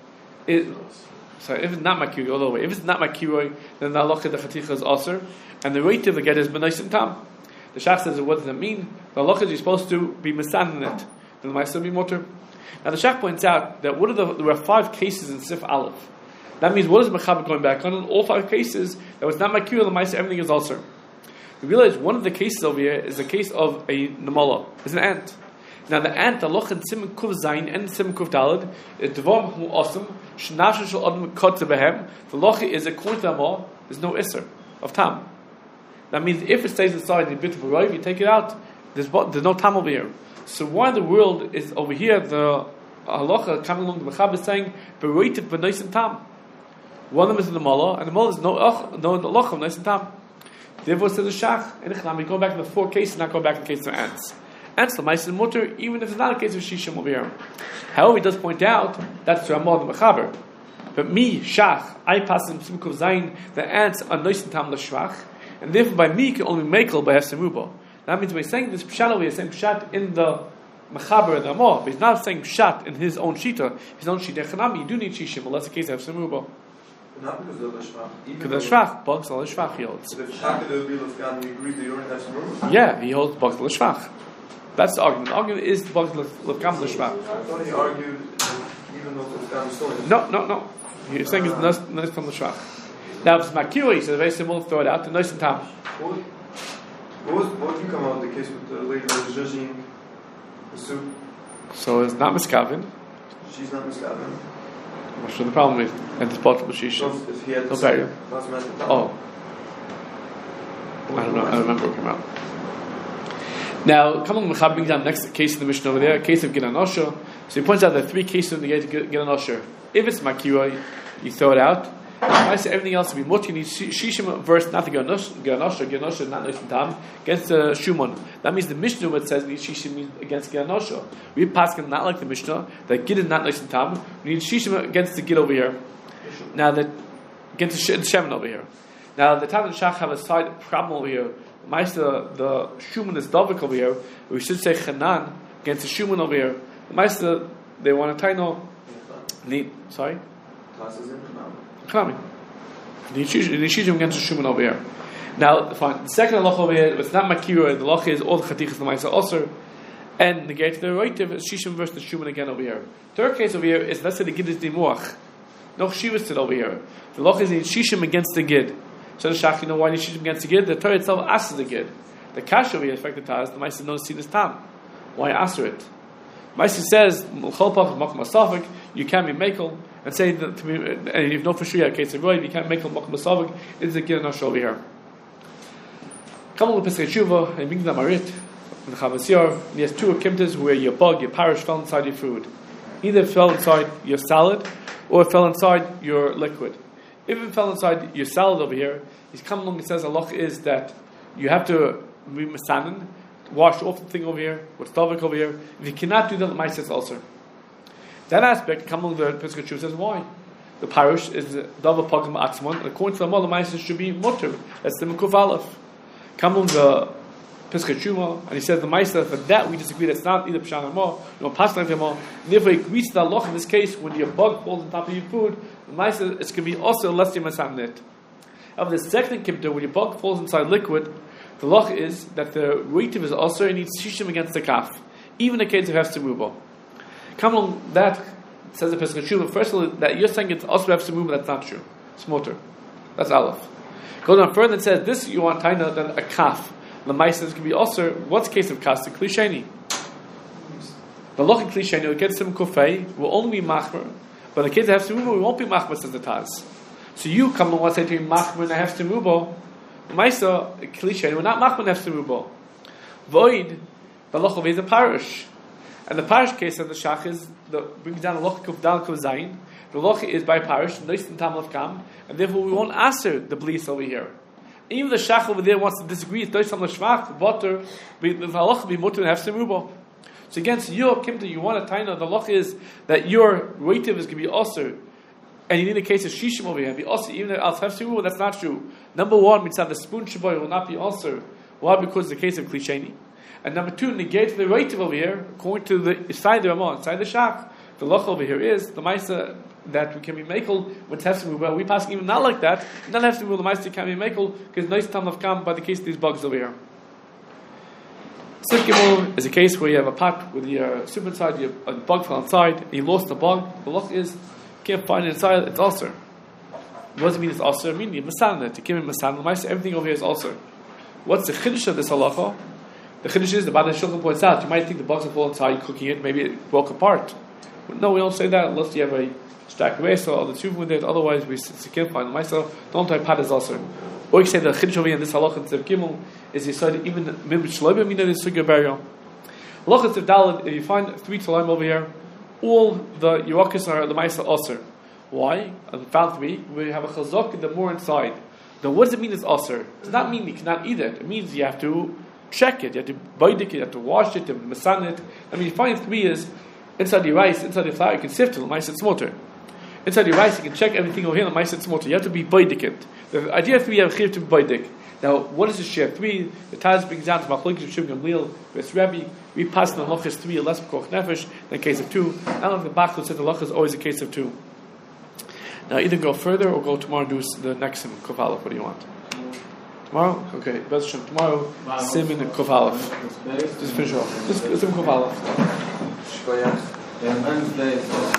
Sorry, if it's not makiwa, all the way. If it's not makiwa, then the halacha the chaticha is aser, and the rate of the get is benaisim tam. The Shach says, what does that mean? The halacha is you're supposed to be misan in it. Then the ma'isa be motor. Now the Shach points out that there were 5 cases in Sif Aleph. That means what is Mechaber going back on? In all 5 cases, that was not Makir, the Maisa, everything is also. We realize one of the cases over here is the case of a Namala. It's an ant. Now the ant, the Loch and Simon Kuv Zayin and Simon Kuv Dalad, is Devam Hu Osam, Shnasha Shal Adam Kotze Behem. The Loch is according to them all, there's no Isser of Tam. That means if it stays inside the bit of a rive, you take it out, there's no Tam over here. So why in the world is over here the halacha coming along the Mechaber saying, Beroitiv B'naisim Tam? One of them is in the Mullah, and the Mullah is no loch of nice and tam. Therefore, says the Shach, and we go back to the 4 cases, not go back to the case of ants. Ants, the mice and mutter, even if it's not a case of shishim over here. However, he does point out that's Ramah the Mechaber. But me, Shach, I pass in Simkov Zayin, the ants are nice and tam l'shvach, and therefore by me can only make by Hefsemuba. That means by saying this pshat, we are saying pshat in the Mechaber the Ramah, but he's not saying pshat in his own shita. His own shita Chanami, you do need shishim, unless the case of Hefsemuba. Not because of the shvach. Because the shvach, bugs al shvach he holds. So the shvach of the Lefgan, we agree that you don't have some room? Yeah, he holds bugs al shvach. That's the argument. The argument is bugs al shvach. I thought he argued even though the Lefgan is stolen. No. He's saying it's nice from the shvach. Now, if it's makiri, he says very simple, throw it out, the nice and tam. What can come out of the case with the lady that was judging the soup? So it's not miskavin. She's not miskavin. What's the problem is? And it's bottle of shisha. If he had no barrier. Oh. I don't know. I don't remember what came out. Now, come on, Mechaber brings down the next case in the Mishnah over there, a case of Geranosha. So he points out there are 3 cases in the Geranosha. If it's Makiroi, you throw it out. I say everything else to be much. You need Shishim verse, not the Geranosha, not Nish Tam, against the Shumon. That means the Mishnah what says need Shishim means against Geranosha. We pass not like the Mishnah, that Gid is not Nish Tam. We need Shishim against the Gid over here. Now, against the Shemin over here. Now, the Tan and Shach have a side problem over here. The Shuman is Davik over here. We should say Chanan against the Shuman over here. The Meister, they want to taino. Sorry? Chanami. The Yishijim against the Shuman over here. Now, fine. The second halacha over here, it's not Makira, the halacha is all the Chatichas the Meister Osir. And the gate to the right is Shishim versus the Shuman again over here. Third case over here is, let's say the Gid is Dimuach. No Shivas to over here. The loch is in Shishim against the Gid. So the Shach, you know why you Shishim against the Gid? The Torah itself asks the Gid. The Kash over here affected Taz, the Maisa knows Sinus Tam. Why answer it? Maisa says, you can't be Mekel, and say that to me, and you know for sure you have a case of Roy, you can't Mekel Mokum Masavik, it's the Gid Nash over here. Come on, Pesach Tshuva, and Mingdam Marit, and the Chavasir, he has two akimtas where your bug, your parish fell inside your food. Either it fell inside your salad, or it fell inside your liquid. If it fell inside your salad over here, he's come along and says, Allah is that you have to be masanin, wash off the thing over here, what's tovik over here. If you cannot do that, the mice says also. That aspect, come along the Pesach Tshuva says, why? The parish is the Dava Pagam Atzmon, and according to the Mala, the mice should be mutter. That's the Mekuf Aleph. Come along the Pesach Tshuva, and he says the mice for that we disagree. That's not either Pshan or no Paslan Gemor. Therefore, he agrees to the Allah in this case when your bug falls on top of your food. The mice it's going to be also less than masan it. However, the second kippur, when your bug falls inside liquid, the loch is that the reitiv is also and needs shishim against the kaf, even in the case of hefsed rubo. Come on, that says the Pesach Tshuva. First of all, that you're saying it's also hefsed rubo, that's not true. It's motor. That's aleph. Goes on further and says this you want taina than a kaf. The ma'aser can be also. What's the case of kaf? The klisheni. The loch in klisheni will get some kofei will only be machmer, but in the case of hefsed rubo, we won't be machmer, says the Taz. So you come along and say to me machmer and hefsed rubo. Maisa cliche, we're not machman hefsed rubo. Void, the loch is a parish, and the parish case of the shach is brings down the loch kuf dal kuf zayin. The loch is by parish, nois and tam of kam, and therefore we won't answer the bliss over here. Even the shach over there wants to disagree. It's nois tam l'shvach, butter, the loch be mutter and hefsed rubo. So against your kimta, you want a taina. The loch is that your reitiv is going to be also. And you need a case of shishim over here. Be also even if al rule, that's not true. Number one, mitzvah the spoon shaboy will not be also. Why? Because it's the case of klisheni. And number two, negate the reitiv over here, according to the inside the Ramon, inside the shach. The loch over here is the ma'aser that we can be makel with hefsed rule. We pass even not like that. Not hefsed rule. The ma'aser can be makel because nice time of kam by the case of these bugs over here. Sikimul is a case where you have a pot with your soup inside, you have a bug fell inside, and you lost the bug. The loch is can't find it inside, it's also. What does it mean it's also? It means you're masan it. You can't be masan. Everything over here is also. What's the chiddush of this halacha? The chiddush is the Ba'al Shulchan points out. You might think the bugs will fall inside, you're cooking it, maybe it broke apart. But no, we don't say that unless you have a stack away, so the two with it, otherwise we can't find it. Don't try pot is also. Or you say the chiddush over here in this halacha in Tzev Gimel is you said even Mim Shloim Mina is Sugya Burial. Halacha Tzev Daled, if you find 3 tolaim over here, all the Yerokas are the Maisa Osir. Why? On found 3, we have a chazok and the more inside. Now, what does it mean it's Osir? It does not mean you cannot eat it. It means you have to check it, you have to bite it, you have to wash it, you have to masan it. I mean, you find 3 is inside your rice, inside your flour, you can sift it, the Maisa Tzmoter. Inside your rice, you can check everything over here, the Maisa Tzmoter. You have to be baidik it. The idea of 3, you have chiv to be baidik. Now, what is the share? 3, the Taz brings down to Machlokes of Shimon Gamliel, Ves Rebbe. We pass the Loch is 3, less Koch Nefesh, than case of 2. Now, the Bachel said the Loch is always a case of 2. Now, either go further or go tomorrow and do the next Sim, Kuf Aleph. What do you want? Tomorrow? Okay, Bez Hashem. Tomorrow, Sim and Kuf Aleph. Just finish off. Just Sim Kuf Aleph. Yeah, Wednesday.